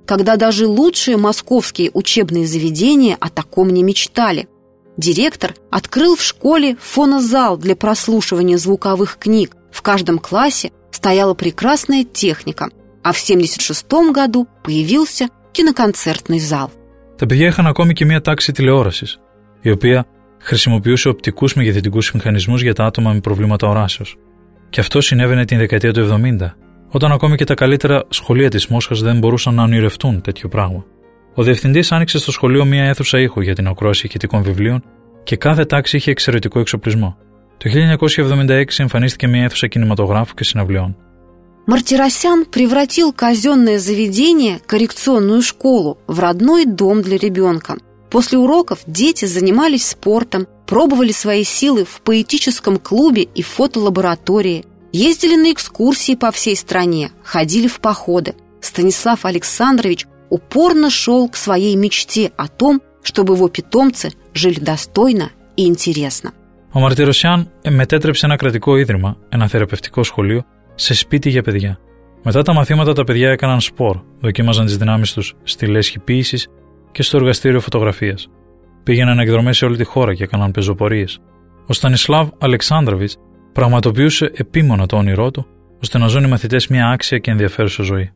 когда даже лучшие московские учебные заведения о таком не мечтали. Директор открыл в школе фонозал для прослушивания звуковых книг. В каждом классе стояла прекрасная техника, а в 1976 году появился киноконцертный зал. Τα παιδιά είχαν ακόμη και μια τάξη τηλεόρασης, η οποία χρησιμοποιούσε οπτικούς μεγεθυντικούς μηχανισμούς για τα άτομα με προβλήματα οράσεως. Και αυτό συνέβαινε την δεκαετία του 70, όταν ακόμη και τα καλύτερα σχολεία της Μόσχας δεν μπορούσαν να ονειρευτούν τέτοιο πράγμα. Ο διευθυντής άνοιξε στο σχολείο μια αίθουσα ήχου για την ακρόαση ηχητικών βιβλίων και κάθε τάξη είχε εξαιρετικό εξοπλισμό. Το 1976 εμφανίστηκε μια αίθουσα κινηματογράφου και συναυλιών. Мартиросян превратил казенное заведение, коррекционную школу, в родной дом для ребенка. После уроков дети занимались спортом, пробовали свои силы в поэтическом клубе и фотолаборатории, ездили на экскурсии по всей стране, ходили в походы. Станислав Александрович упорно шел к своей мечте о том, чтобы его питомцы жили достойно и интересно. Ο Μαρτυροσιάν μετέτρεψε ένα κρατικό ίδρυμα, ένα θεραπευτικό σχολείο, σε σπίτι για παιδιά. Μετά τα μαθήματα τα παιδιά έκαναν σπορ, δοκίμαζαν τις δυνάμεις τους στη λέσχη ποίησης και στο εργαστήριο φωτογραφίας. Πήγαιναν εκδρομές σε όλη τη χώρα και έκαναν πεζοπορίες. Ο Στανισλάβ Αλεξάνδροβιτς πραγματοποιούσε επίμονα το όνειρό του, ώστε να ζουν οι μαθητές μια άξια και ενδιαφέρουσα ζωή.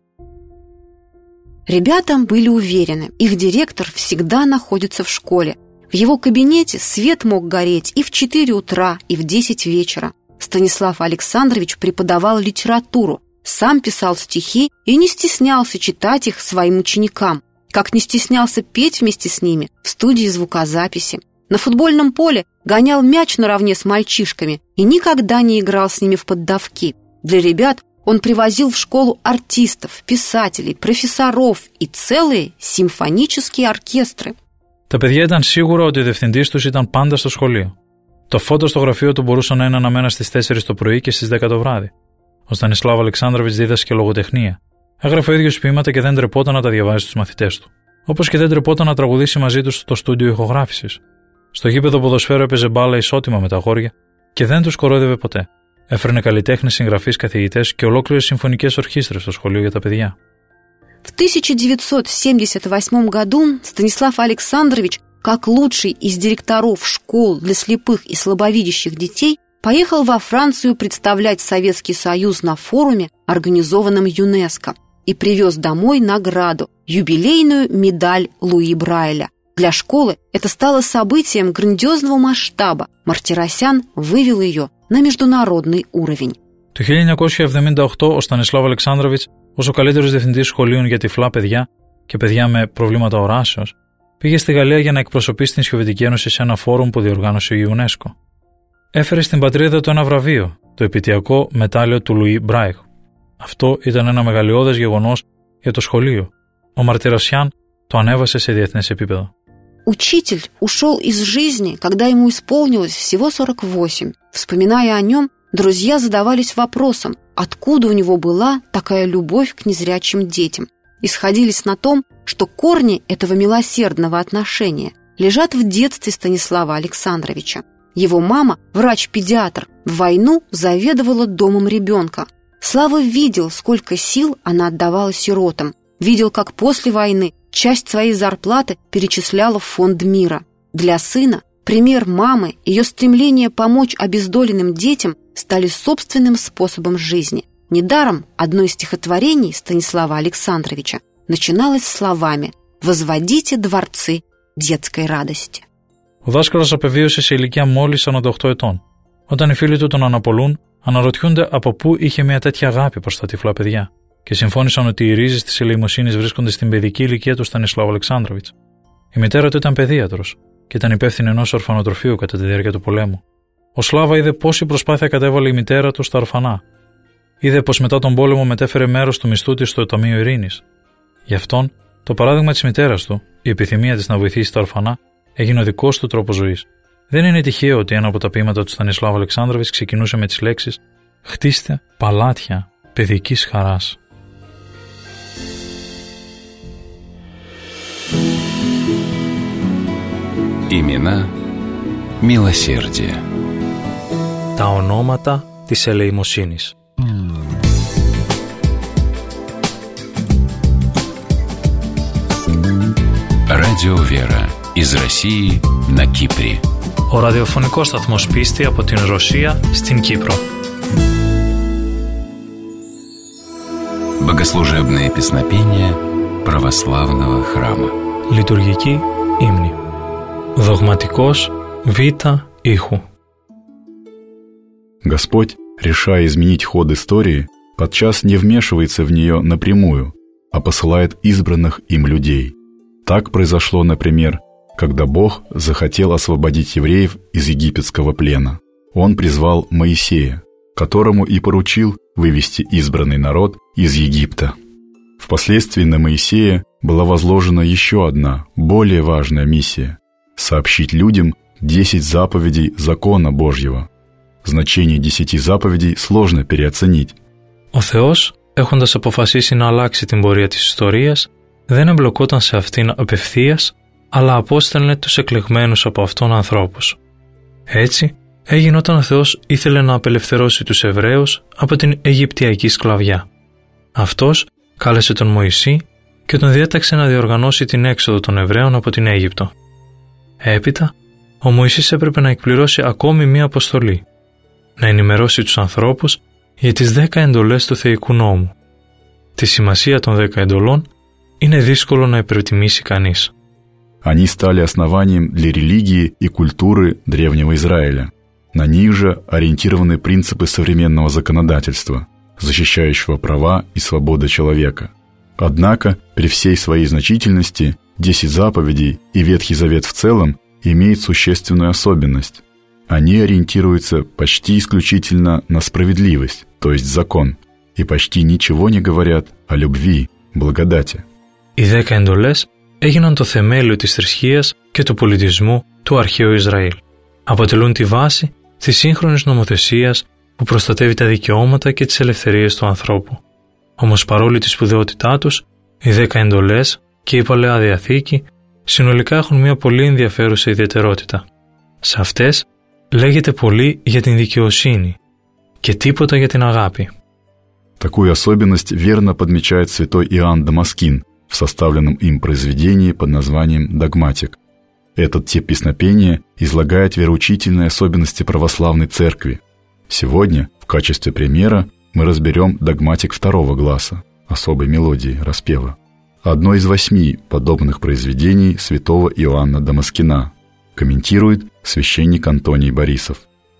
Ребята были уверены, их директор всегда находится в школе. В его кабинете свет мог гореть и в 4 утра, и в 10 вечера. Станислав Александрович преподавал литературу, сам писал стихи и не стеснялся читать их своим ученикам, как не стеснялся петь вместе с ними в студии звукозаписи. На футбольном поле гонял мяч наравне с мальчишками и никогда не играл с ними в поддавки. Для ребят он привозил в школу артистов, писателей, профессоров и целые симфонические оркестры. Τα παιδιά ήταν σίγουρα ότι ο διευθυντής τους ήταν πάντα στο σχολείο. Το φώτο στο γραφείο του μπορούσε να είναι αναμένα στις 4 το πρωί και στις 10 το βράδυ. Ο Στανισλάβ Αλεξάνδροβιτς δίδασκε λογοτεχνία. Έγραφε ο ίδιος ποίηματα και δεν τρεπόταν να τα διαβάζει στους μαθητές του. Όπως και δεν τρεπόταν να τραγουδήσει μαζί τους στο στούντιο ηχογράφησης. Στο γήπεδο ποδοσφαίρου έπαιζε μπάλα ισότιμα με τα αγόρια και δεν τους κορόιδευε ποτέ. Έφερνε καλλιτέχνες, συγγραφείς, καθηγητές και ολόκληρες συμφωνικές ορχήστρες στο σχολείο για τα παιδιά. В 1978 году Станислав Александрович, как лучший из директоров школ для слепых и слабовидящих детей, поехал во Францию представлять Советский Союз на форуме, организованном ЮНЕСКО, и привез домой награду – юбилейную медаль Луи Брайля. Для школы это стало событием грандиозного масштаба. Мартиросян вывел ее на международный уровень. Το 1978 ο Στανισλάβ Αλεξάνδροβιτς, ως ο καλύτερος διευθυντής σχολείων για τυφλά παιδιά και παιδιά με προβλήματα οράσεως, πήγε στη Γαλλία για να εκπροσωπήσει την Σοβιετική Ένωση σε ένα φόρουμ που διοργάνωσε η UNESCO. Έφερε στην πατρίδα του ένα βραβείο, το επαιτειακό μετάλλιο του Λουί Μπράιλ. Αυτό ήταν ένα μεγαλειώδες γεγονός για το σχολείο. Ο Μαρτυροσιάν το ανέβασε σε διεθνές επίπεδο. Учитель ушел из жизни, когда ему исполнилось всего 48. Вспоминая о нем, друзья задавались вопросом, откуда у него была такая любовь к незрячим детям, и сходились на том, что корни этого милосердного отношения лежат в детстве Станислава Александровича. Его мама, врач-педиатр, в войну заведовала домом ребенка. Слава видел, сколько сил она отдавала сиротам, видел, как после войны часть своей зарплаты перечисляла в фонд мира. Для сына пример мамы, ее стремление помочь обездоленным детям стали собственным способом жизни. Недаром одно из стихотворений Станислава Александровича начиналось словами «Возводите дворцы детской радости». Ο δάσκαλος απεβίωσε σε ηλικία μόλις 48 ετών. Όταν οι φίλοι του τον αναπολούν, αναρωτιούνται από πού είχε μια τέτοια αγάπη προς τα τυφλά παιδιά και συμφώνησαν ότι οι ρίζες της ελεημοσύνης βρίσκονται στην παιδική ηλικία του Στανισλάβ Αλεξάνδροβιτς. Η μητέρα του ήταν παιδίατρος και ήταν υπεύθυνη ενός ορφανοτροφείου κατά τη διάρκεια του πολέμου. Ο Σλάβα είδε πόση προσπάθεια κατέβαλε η μητέρα του στα ορφανά. Είδε πως μετά τον πόλεμο μετέφερε μέρος του μισθού της στο Ταμείο Ειρήνης. Γι' αυτόν, το παράδειγμα της μητέρας του, η επιθυμία της να βοηθήσει τα ορφανά, έγινε ο δικός του τρόπος ζωής. Δεν είναι τυχαίο ότι ένα από τα ποίηματα του Στανισλάβ Αλεξάνδροβιτς ξεκινούσε με τις λέξεις «Χτίστε παλάτια παιδικής χαράς». Имена μилосердия. Τα ονόματα της ελεημοσύνης. Радио Вера из России на Кипре. Ο ραδιοφωνικός σταθμός Πίστη από την Ρωσία στην Κύπρο. Богослужебные песнопения православного храма. Λειτουργική ύμνη. Догматикос Β ήχου. Господь, решая изменить ход истории, подчас не вмешивается в нее напрямую, а посылает избранных им людей. Так произошло, например, когда Бог захотел освободить евреев из египетского плена. Он призвал Моисея, которому и поручил вывести избранный народ из Египта. Впоследствии на Моисея была возложена еще одна, более важная миссия – сообщить людям 10 заповедей закона Божьего. Значение 10 заповедей сложно переоценить. Ο Θεός, έχοντας αποφασίσει να αλλάξει την πορεία της ιστορίας, δεν εμπλοκόταν σε αυτήν απευθείας, αλλά απόστελνε τους εκλεγμένους από αυτόν ανθρώπους. Έτσι, έγινε όταν ο Θεός ήθελε να απελευθερώσει τους Εβραίους από την Αιγυπτιακή σκλαβιά. Αυτός κάλεσε τον Μωυσή και τον διέταξε να διοργανώσει την έξοδο των Εβραίων από την Αίγυπτο. Έπειτα, ο Μωυσής έπρεπε να εκπληρώσει ακόμη μία αποστολή, να ενημερώσει τους ανθρώπους για τις 10 εντολές του θεϊκού νόμου. Τη σημασία των 10 εντολών είναι δύσκολο να υπερτιμήσει κανείς. Они стали основанием для религии и культуры Древнего Израиля. На них же ориентированы принципы современного законодательства, защищающего права и свободы человека. Однако, при всей своей значительности, 10 заповедей и Ветхий Завет в целом имеют существенную особенность. Они ориентируются почти исключительно на справедливость, то есть закон, и почти ничего не говорят о любви, благодати. Οι 10 εντολές έγιναν το θεμέλιο της θρησκείας και του πολιτισμού του αρχαίου Ισραήλ. Αποτελούν τη βάση της σύγχρονης νομοθεσίας που προστατεύει τα δικαιώματα και τις ελευθερίες του ανθρώπου. Όμως παρόλη τη σπουδαιότητά τους, οι 10 εντολές και η Παλαιά Διαθήκη συνολικά έχουν μια πολύ ενδιαφέρουσα ιδιαιτερότητα. Σε αυτές λέγεται πολύ για την δικαιοσύνη και τίποτα για την αγάπη. Такую особенность верно подмечает святой Иоанн Дамаскин в составленном им произведении под названием «Догматик». Этот тип песнопения излагает вероучительные особенности православной церкви. Сегодня, в качестве примера, мы разберем догматик второго гласа, особой мелодии, распева. Одно из 8 подобных произведений святого Иоанна Дамаскина, комментирует священник Антоний Борисов.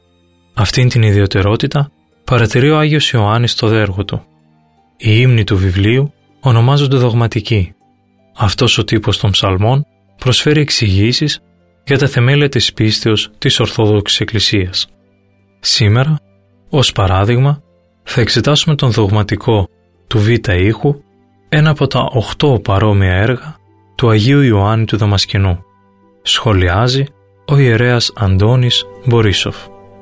Αυτήν την ιδιαιτερότητα παρατηρεί ο Άγιος Ιωάννης στο δέργο του. Οι ύμνοι του βιβλίου ονομάζονται δογματικοί. Αυτός ο τύπος των ψαλμών προσφέρει εξηγήσεις για τα θεμέλια της πίστεως της Ορθόδοξης Εκκλησίας. Σήμερα, ως παράδειγμα, θα εξετάσουμε τον δογματικό του Β ήχου, ένα από τα 8 παρόμοια έργα του Αγίου Ιωάννη του Δαμασκηνού. Σχολιάζει ο ιερέας Αντώνης Борисов.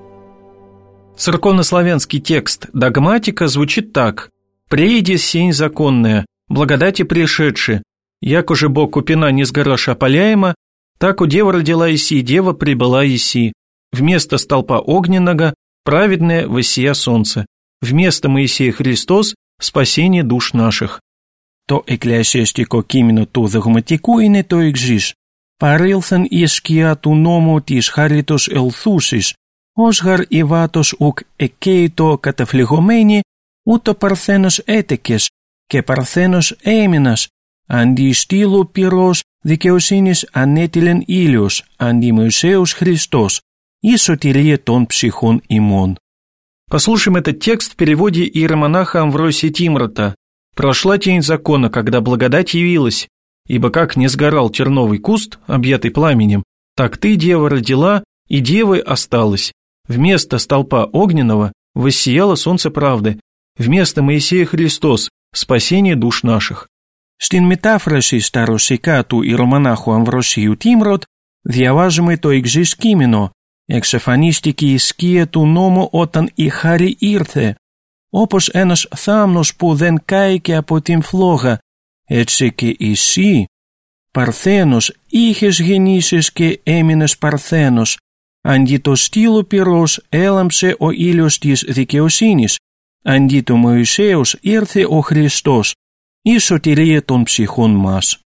Церковнославянский текст догматика звучит так: «Прииди сень законная, благодати пришедши, як уже Бог купина не с гора опаляема, так у дева родила Иси, дева прибыла Иси. Вместо столпа огненного праведное воссия солнце, вместо Моисея Христос спасение душ наших». Το εκκλησιαστικό κείμενο του δογματικού είναι το εξής: «Παρήλθεν η σκιά του νόμου της χάριτος ελθούσης, ως γαρ η βάτος ουκ εκέητο καταφλιγωμένη, ούτω παρθένος έτεκες και παρθένος έμεινας, αντί στήλου πυρός δικαιοσύνης ανέτειλεν ήλιος, αντί Моисеus Χριστός, η σωτηρία των ψυχών ημών». Послушаем этот текст в переводе иеромонаха Амвросия Тимрота. «Прошла тень закона, когда благодать явилась, ибо как не сгорал терновый куст, объятый пламенем, так ты, дева, родила, и девой осталась. Вместо столпа огненного воссияло солнце правды, вместо Моисея Христос, спасение душ наших». Στην μετάφραση στα ρωσικά του ιερομονάχου Αμβροσίου Τίμροτ διαβάζουμε το εξής κείμενο: «Εξαφανίστηκε η σκία του νόμου όταν η χάρη ήρθε. Όπως ένας θάμνος που δεν κάηκε από την φλόγα, έτσι και εσύ, Παρθένος, είχες γεννήσεις και έμεινες Παρθένος. Αντί το στήλο πυρός έλαμψε ο ήλιος της δικαιοσύνης. Αντί του Μωυσέως ήρθε ο Χριστός, η σωτηρία των ψυχών μας».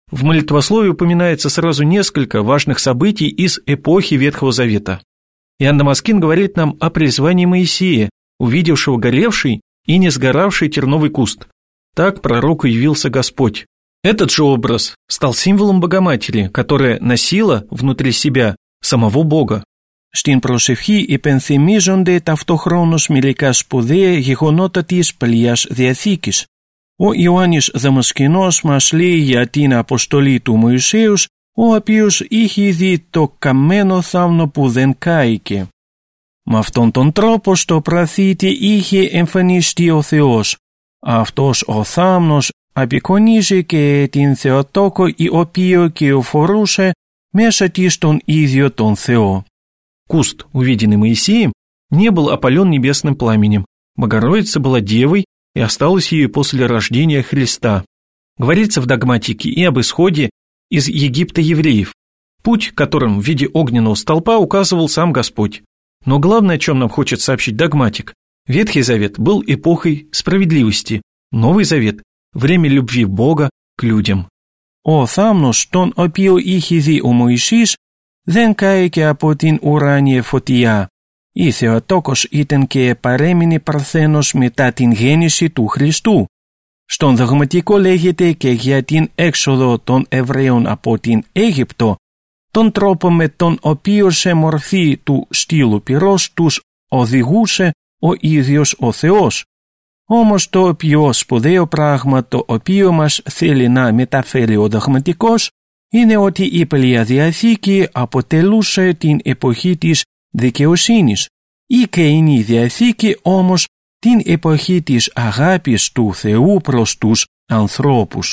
В молитвословии упоминается сразу несколько важных событий из эпохи Ветхого Завета. Иоанн Дамаскин говорит нам о призвании Моисея, увидевшего горевший и не сгоравший терновый куст. Так пророку явился Господь. Этот же образ стал символом Богоматери, которая носила внутри себя самого Бога. Στην προσευχή υπενθυμίζονται ταυτόχρονος μερικά σπουδαία γεγονότα της Παλαιάς Διαθήκης. Ο Ιωάννης Δαμασκηνός μας λέει για την αποστολή του Μωυσέους, ο οποίος είχε δει το καμένο θάμνο που δεν κάηκε. Με αυτόν τον τρόπο στο πραθήτη είχε εμφανιστεί ο Θεός. Αυτός ο θάμνος απεικονίζει και την Θεοτόκο η οποία κυοφορούσε μέσα της τον ίδιο τον Θεό. Куст, увиденный Моисеем, не был опален небесным пламенем. Богородица была девой и осталась ею после рождения Христа. Говорится в догматике и об исходе из Египта евреев, путь, которым в виде огненного столпа указывал сам Господь. Но главное, о чем нам хочет сообщить догматик, Ветхий Завет был эпохой справедливости, Новый Завет – время любви Бога к людям. «Ο θάμνος τον οποίο είχε δει ο Μωυσής δεν κάηκε από την ουράνια φωτιά. Η Θεοτόκος ήταν και παρέμεινε παρθένος μετά την γέννηση του Χριστού. Στον δογματικό λέγεται και για την έξοδο των Εβραίων από την Αίγυπτο, τον τρόπο με τον οποίο σε μορφή του στήλου πυρός τους οδηγούσε ο ίδιος ο Θεός. Όμως το πιο σπουδαίο πράγμα το οποίο μας θέλει να μεταφέρει ο δογματικός είναι ότι η Παλαιά Διαθήκη αποτελούσε την εποχή της δικαιοσύνης, η Καινή Διαθήκη όμως την εποχή της αγάπης του Θεού προς τους ανθρώπους.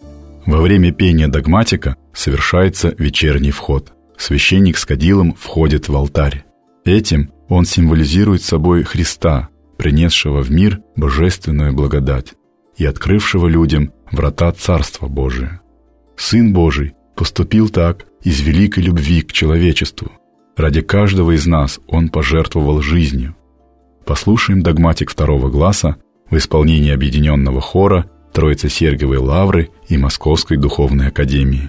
Во время пения догматика совершается вечерний вход. Священник с кадилом входит в алтарь. Этим он символизирует собой Христа, принесшего в мир божественную благодать и открывшего людям врата Царства Божия. Сын Божий поступил так из великой любви к человечеству. Ради каждого из нас Он пожертвовал жизнью. Послушаем догматик второго гласа в исполнении объединенного хора Троице-Сергиевой Лавры и Московской Духовной Академии.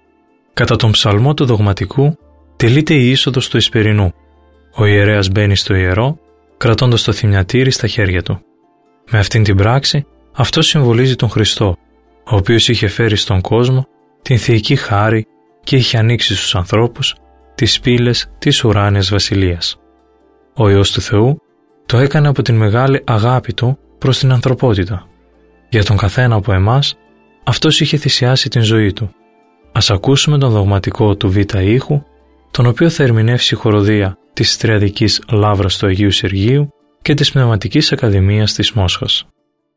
Κατά τον ψαλμό του δογματικού τελείται η είσοδος του Εσπερινού. Ο ιερέας μπαίνει στο ιερό, κρατώντας το θυμιατήρι στα χέρια του. Με αυτήν την πράξη, αυτό συμβολίζει τον Χριστό, ο οποίος είχε φέρει στον κόσμο την θεϊκή χάρη και είχε ανοίξει στους ανθρώπους τις πύλες της ουράνιας βασιλείας. Ο Υιός του Θεού το έκανε από την μεγάλη αγάπη Του προς την ανθρωπότητα. Για τον καθένα από εμάς, αυτός είχε θυσιάσει την ζωή Του. Ας ακούσουμε τον δογματικό του Β' ήχου, τον οποίο θα ερμηνεύσει η χοροδία της Τριαδικής Λαύρας του Αγίου Σεργίου και της Πνευματικής Ακαδημίας της Μόσχας.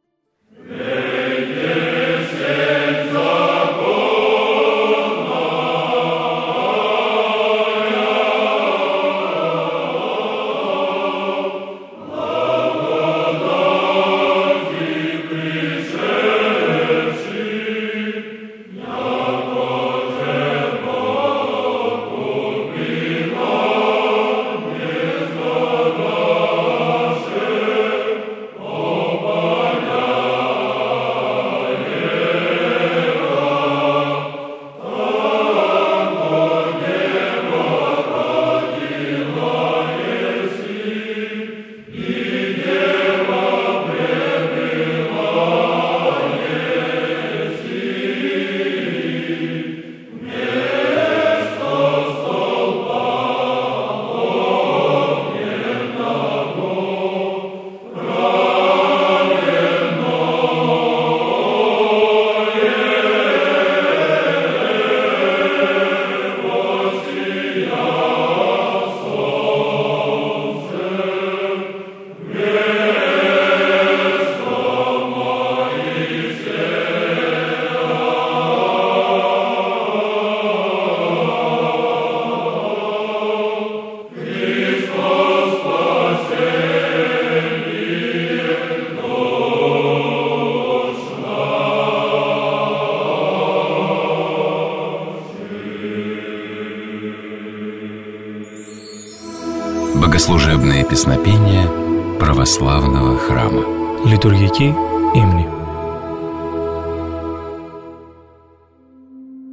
Богослужебные песнопения православного храма. Литургική ύμνη.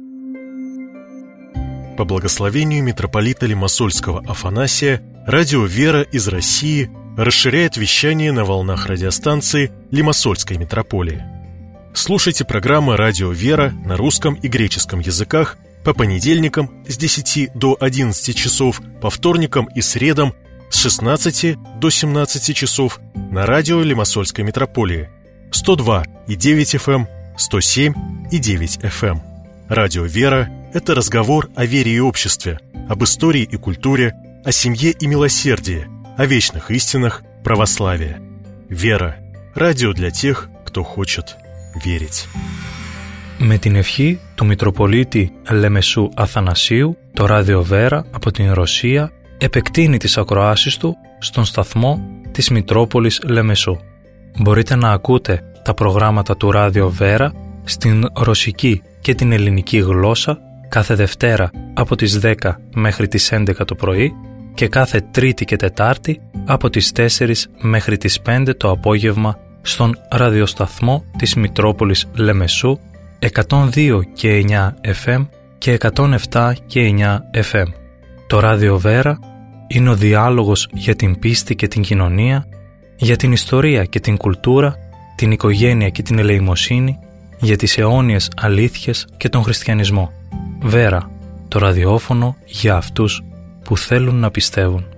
По благословению митрополита Лимассольского Афанасия, радио «Вера» из России расширяет вещание на волнах радиостанции Лимассольской митрополии. Слушайте программы «Радио «Вера» на русском и греческом языках по понедельникам с 10 до 11 часов, по вторникам и средам с 16 до 17 часов на радио Лимассольской митрополии 102,9 FM, 107,9 FM. Радио «Вера» — это разговор о вере и обществе, об истории и культуре, о семье и милосердии, о вечных истинах православия. «Вера» — радио для тех, кто хочет верить. Με την ευχή του Μητροπολίτη Λεμεσού Αθανασίου, το ράδιο Βέρα από την Ρωσία επεκτείνει τις ακροάσεις του στον σταθμό της Μητρόπολης Λεμεσού. Μπορείτε να ακούτε τα προγράμματα του ράδιο Βέρα στην ρωσική και την ελληνική γλώσσα κάθε Δευτέρα από τις 10 μέχρι τις 11 το πρωί και κάθε Τρίτη και Τετάρτη από τις 4 μέχρι τις 5 το απόγευμα στον ραδιοσταθμό της Μητρόπολης Λεμεσού 102 και 9 FM και 107 και 9 FM. Το ράδιο Βέρα είναι ο διάλογος για την πίστη και την κοινωνία, για την ιστορία και την κουλτούρα, την οικογένεια και την ελεημοσύνη, για τις αιώνιες αλήθειες και τον χριστιανισμό. Βέρα, το ραδιόφωνο για αυτούς που θέλουν να πιστεύουν.